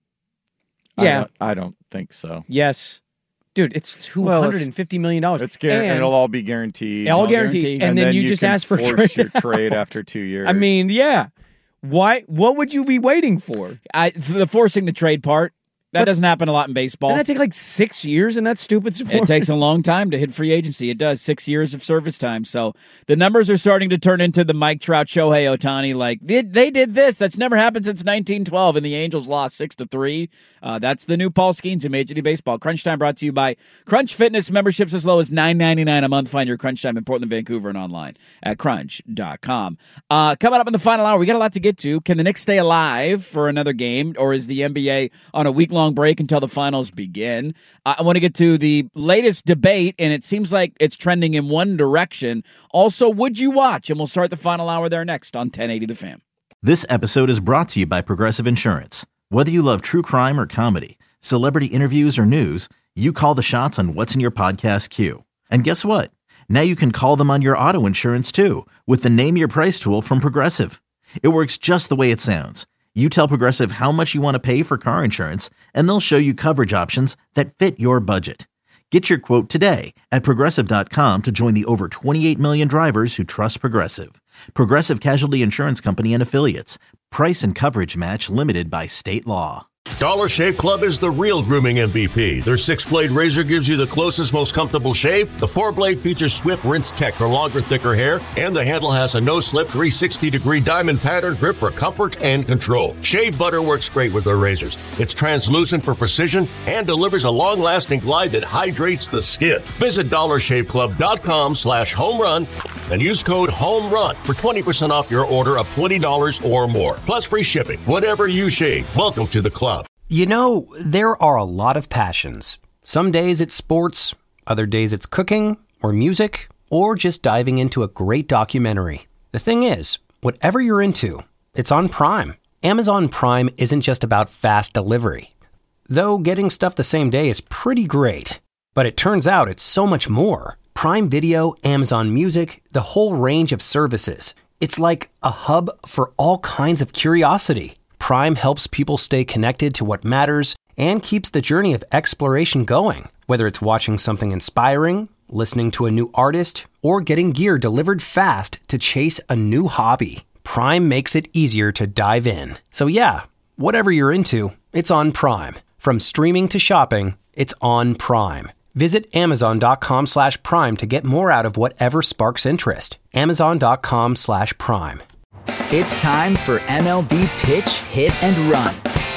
I Yeah. don't, I don't think so. Yes. Dude, it's two Well, hundred fifty million dollars. It's guaranteed. And It'll all be guaranteed. all all guaranteed. guaranteed. And, then, you, you just can ask for force trade. your trade after two years. I mean, yeah. Why? What would you be waiting for? I the forcing the trade part that But- doesn't happen a lot in baseball. Doesn't that take like six years in that stupid sport? It takes a long time to hit free agency. It does. Six years of service time. So the numbers are starting to turn into the Mike Trout, Shohei Ohtani. Like, they, they did this. That's never happened since nineteen twelve, and the Angels lost six to three. Uh, that's the new Paul Skeens in Major League Baseball. Crunch Time brought to you by Crunch Fitness. Memberships as low as nine ninety-nine a month. Find your Crunch Time in Portland, Vancouver, and online at crunch dot com. Uh, coming up in the final hour, we got a lot to get to. Can the Knicks stay alive for another game, or is the N B A on a week-long break until the finals begin? Uh, I want to get to the latest debate, and it seems like it's trending in one direction. Also, would you watch? And we'll start the final hour there next on ten eighty The Fan. This episode is brought to you by Progressive Insurance. Whether you love true crime or comedy, celebrity interviews or news, you call the shots on what's in your podcast queue. And guess what? Now you can call them on your auto insurance too with the Name Your Price tool from Progressive. It works just the way it sounds. You tell Progressive how much you want to pay for car insurance, and they'll show you coverage options that fit your budget. Get your quote today at Progressive dot com to join the over twenty-eight million drivers who trust Progressive. Progressive Casualty Insurance Company and Affiliates. Price and coverage match limited by state law. Dollar Shave Club is the real grooming M V P. Their six-blade razor gives you the closest, most comfortable shave. The four-blade features Swift Rinse Tech for longer, thicker hair, and the handle has a no-slip three hundred sixty degree diamond pattern grip for comfort and control. Shave butter works great with their razors. It's translucent for precision and delivers a long-lasting glide that hydrates the skin. Visit dollar shave club dot com slash home run and use code HOMERUN for twenty percent off your order of twenty dollars or more. Plus free shipping. Whatever you shave, welcome to the club. You know, there are a lot of passions. Some days it's sports, other days it's cooking, or music, or just diving into a great documentary. The thing is, whatever you're into, it's on Prime. Amazon Prime isn't just about fast delivery. Though getting stuff the same day is pretty great. But it turns out it's so much more. Prime Video, Amazon Music, the whole range of services. It's like a hub for all kinds of curiosity. Prime helps people stay connected to what matters and keeps the journey of exploration going. Whether it's watching something inspiring, listening to a new artist, or getting gear delivered fast to chase a new hobby, Prime makes it easier to dive in. So yeah, whatever you're into, it's on Prime. From streaming to shopping, it's on Prime. Visit amazon.com slash prime to get more out of whatever sparks interest. Amazon.com slash prime. It's time for M L B Pitch, Hit, and Run,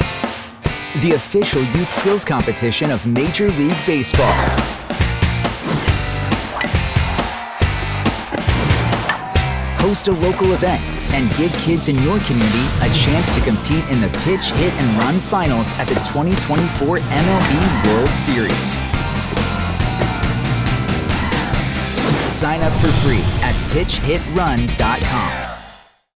the official youth skills competition of Major League Baseball. host a local event, and give kids in your community a chance to compete in the Pitch, Hit, and Run Finals at the twenty twenty-four M L B World Series. Sign up for free at pitch hit run dot com.